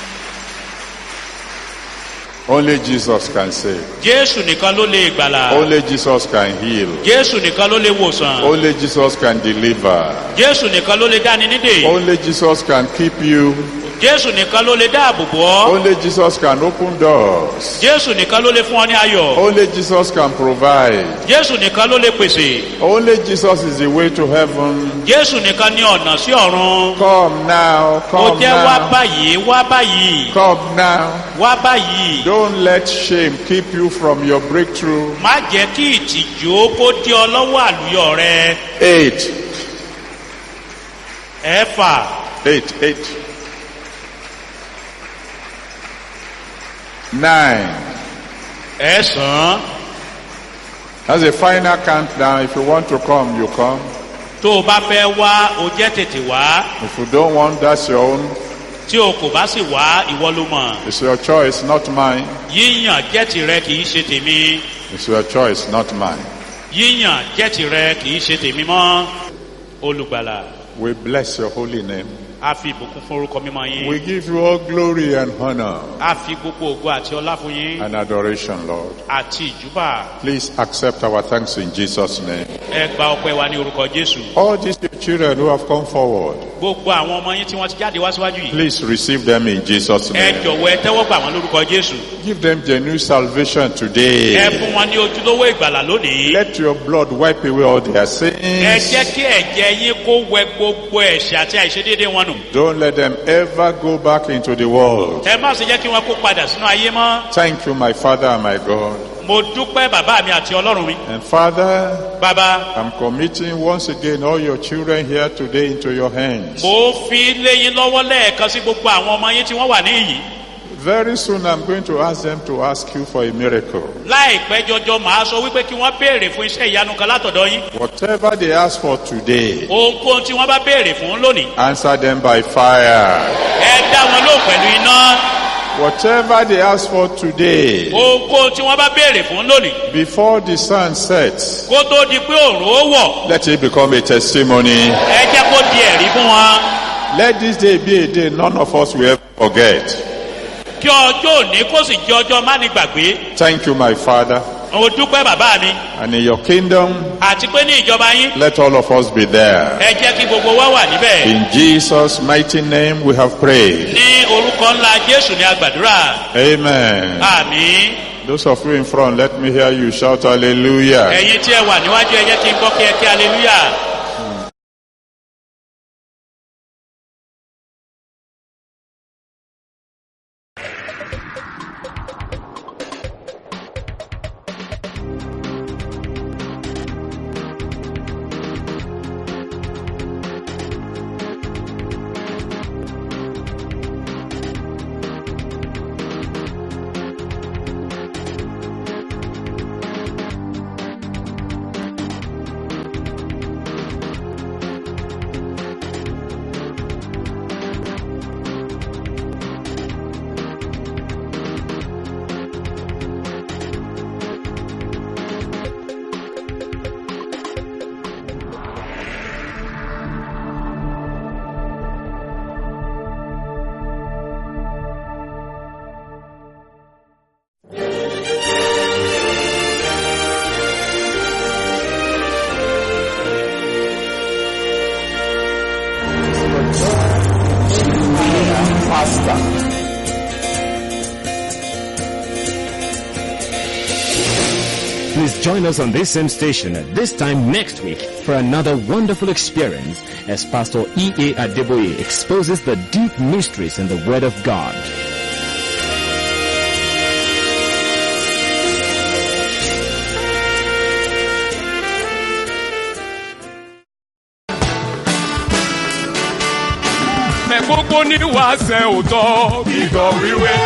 Speaker 1: Only Jesus can save.
Speaker 6: jésù nìkan ló lè gbàlà.
Speaker 1: Only Jesus can heal.
Speaker 6: jésù nìkan ló lè wòsàn.
Speaker 1: Only Jesus can deliver.
Speaker 6: jésù nìkan ló lè dáni nídè.
Speaker 1: Only Jesus can keep you.
Speaker 6: jésù nìkan ló lè dáàbò bò ọ́.
Speaker 1: Only Jesus can open doors.
Speaker 6: jésù nìkan ló lè fún ọ ní ayọ̀.
Speaker 1: Only Jesus can provide.
Speaker 6: jésù nìkan ló lè pèsè.
Speaker 1: Only Jesus is the way to heaven.
Speaker 6: jésù nìkan ní ọ̀nà sí ọ̀run.
Speaker 1: Come now,
Speaker 6: ó
Speaker 1: come
Speaker 6: jẹ́ wá
Speaker 1: now,
Speaker 6: báyìí wá báyìí
Speaker 1: come now.
Speaker 6: wá báyìí.
Speaker 1: Don't let shame keep you from your breakthrough.
Speaker 6: má jẹ́ kí ìtìjú kó dí ọ lọ́wọ́ àlùyọ rẹ.
Speaker 1: Eight,
Speaker 6: ẹ̀fà.
Speaker 1: eight, eight. Nine.
Speaker 6: ẹ̀sán.
Speaker 1: That's a final countdown. If you want to come, you come.
Speaker 6: tó o bá fẹ́ wá o jẹ́ tètè wá.
Speaker 1: If you don't want, that's your own.
Speaker 6: tí o kò bá sì wá ìwọ ló mọ̀.
Speaker 1: It's your choice, not mine.
Speaker 6: yíyàn jẹ́ tìrẹ kì í ṣe tèmi.
Speaker 1: It's your choice, not mine.
Speaker 6: yíyàn jẹ́ tìrẹ kì í ṣe tèmi mọ́. olùgbàlà
Speaker 1: We bless your holy name.
Speaker 6: a fi ìbùkún fún orúkọ mímọ́ yín.
Speaker 1: We give you all glory and honor
Speaker 6: a fi gbogbo ògo àti ọlá fún yín.
Speaker 1: and adoration, Lord.
Speaker 6: àti ìjúbà.
Speaker 1: Please accept our thanks in Jesus' name.
Speaker 6: ẹ gba ọpẹ́ wa ní orúkọ jésù.
Speaker 1: All these your children who have come forward,
Speaker 6: gbogbo àwọn ọmọ yín tí wọ́n ti jáde wá síwájú yìí.
Speaker 1: please receive them in Jesus'
Speaker 6: ẹ
Speaker 1: name.
Speaker 6: jọ̀wọ́ ẹ tẹ́wọ́ gbà wọ́n lórúkọ jésù.
Speaker 1: Give them genuine salvation
Speaker 6: ẹ
Speaker 1: today.
Speaker 6: fún wọn ní ojúlówó ìgbàlà lónìí.
Speaker 1: Let your blood wipe away all their
Speaker 6: ẹ
Speaker 1: sins.
Speaker 6: jẹ́ kí ẹ̀jẹ̀ yín kó wẹ gbogbo ẹ̀ṣẹ̀ àti àìṣedéédé wọn nù.
Speaker 1: Don't let them ever go back into the world.
Speaker 6: ẹ má ṣe jẹ́ kí wọ́n kó padà sínú ayé mọ́.
Speaker 1: Thank you, my Father and my God.
Speaker 6: mo dúpẹ́ bàbá mi àti ọlọ́run mi.
Speaker 1: And Father,
Speaker 6: bàbá
Speaker 1: I'm committing once again all your children here today into your hands.
Speaker 6: mo fi léyìn lọ́wọ́ lẹ́ẹ̀kan sí gbogbo àwọn ọmọ yín tí wọ́n wà ní ìyí.
Speaker 1: Very soon I'm going to ask them to ask you for a miracle.
Speaker 6: láìpẹ́ jọjọ màá sọ wípé kí wọ́n béèrè fún iṣẹ́ ìyanu kan látọ̀dọ̀ yín.
Speaker 1: Whatever they ask for today,
Speaker 6: ohunkóhun tí wọ́n bá béèrè fún lónìí.
Speaker 1: answer them by fire.
Speaker 6: ẹ dá wọn lóhùn pẹ̀lú iná.
Speaker 1: Whatever they ask for today,
Speaker 6: ohunkóhun tí wọ́n bá béèrè fún lónìí.
Speaker 1: before the sun sets,
Speaker 6: kó tó di pé òòrùn ó wọ̀.
Speaker 1: let it become a testimony.
Speaker 6: ẹ jẹ́ kó di ẹ̀rí fún wọn.
Speaker 1: Let this day be a day none of us will ever forget.
Speaker 6: kí ọjọ́ òní kó sì jẹ́ ọjọ́ mánigbàgbé.
Speaker 1: Thank you, my Father.
Speaker 6: mo dúpẹ́ bàbá mi.
Speaker 1: And in your kingdom,
Speaker 6: àti pé ní ìjọba yín.
Speaker 1: let all of us be there.
Speaker 6: ẹ jẹ́ kí gbogbo wa wà níbẹ̀.
Speaker 1: In Jesus' mighty name we have prayed.
Speaker 6: ní orúkọ ńlá jésù ní agbàdúrà.
Speaker 1: Amen.
Speaker 6: àmín.
Speaker 1: Those of you in front, let me hear you shout hallelujah.
Speaker 6: ẹ̀yin tí ẹ wà níwájú ẹ jẹ́ kí n gbọ́ kí ẹ kí hallelujah.
Speaker 4: join us on this same station at this time next week for another wonderful experience as Pastor E A Adeboye exposes the deep mysteries in the Word of God.
Speaker 5: Gbogbo ní wàásẹ̀ òótọ́ gbígbọ́ wíwé.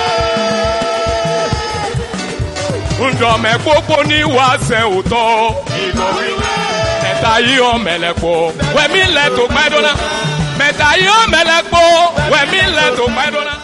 Speaker 5: Ǹdọ̀mẹ̀ gbogbo ní wàásẹ̀ òótọ́ gbígbọ́ wíwé. Mẹ̀ta yìí ọ̀ mẹ̀lẹ̀pọ̀ wẹ̀mí lẹ̀ tó pẹ́ dọ́nà. Mẹ̀ta yìí ọ̀ mẹ̀lẹ̀pọ̀ wẹ̀mí lẹ̀ tó pẹ́ dọ́nà.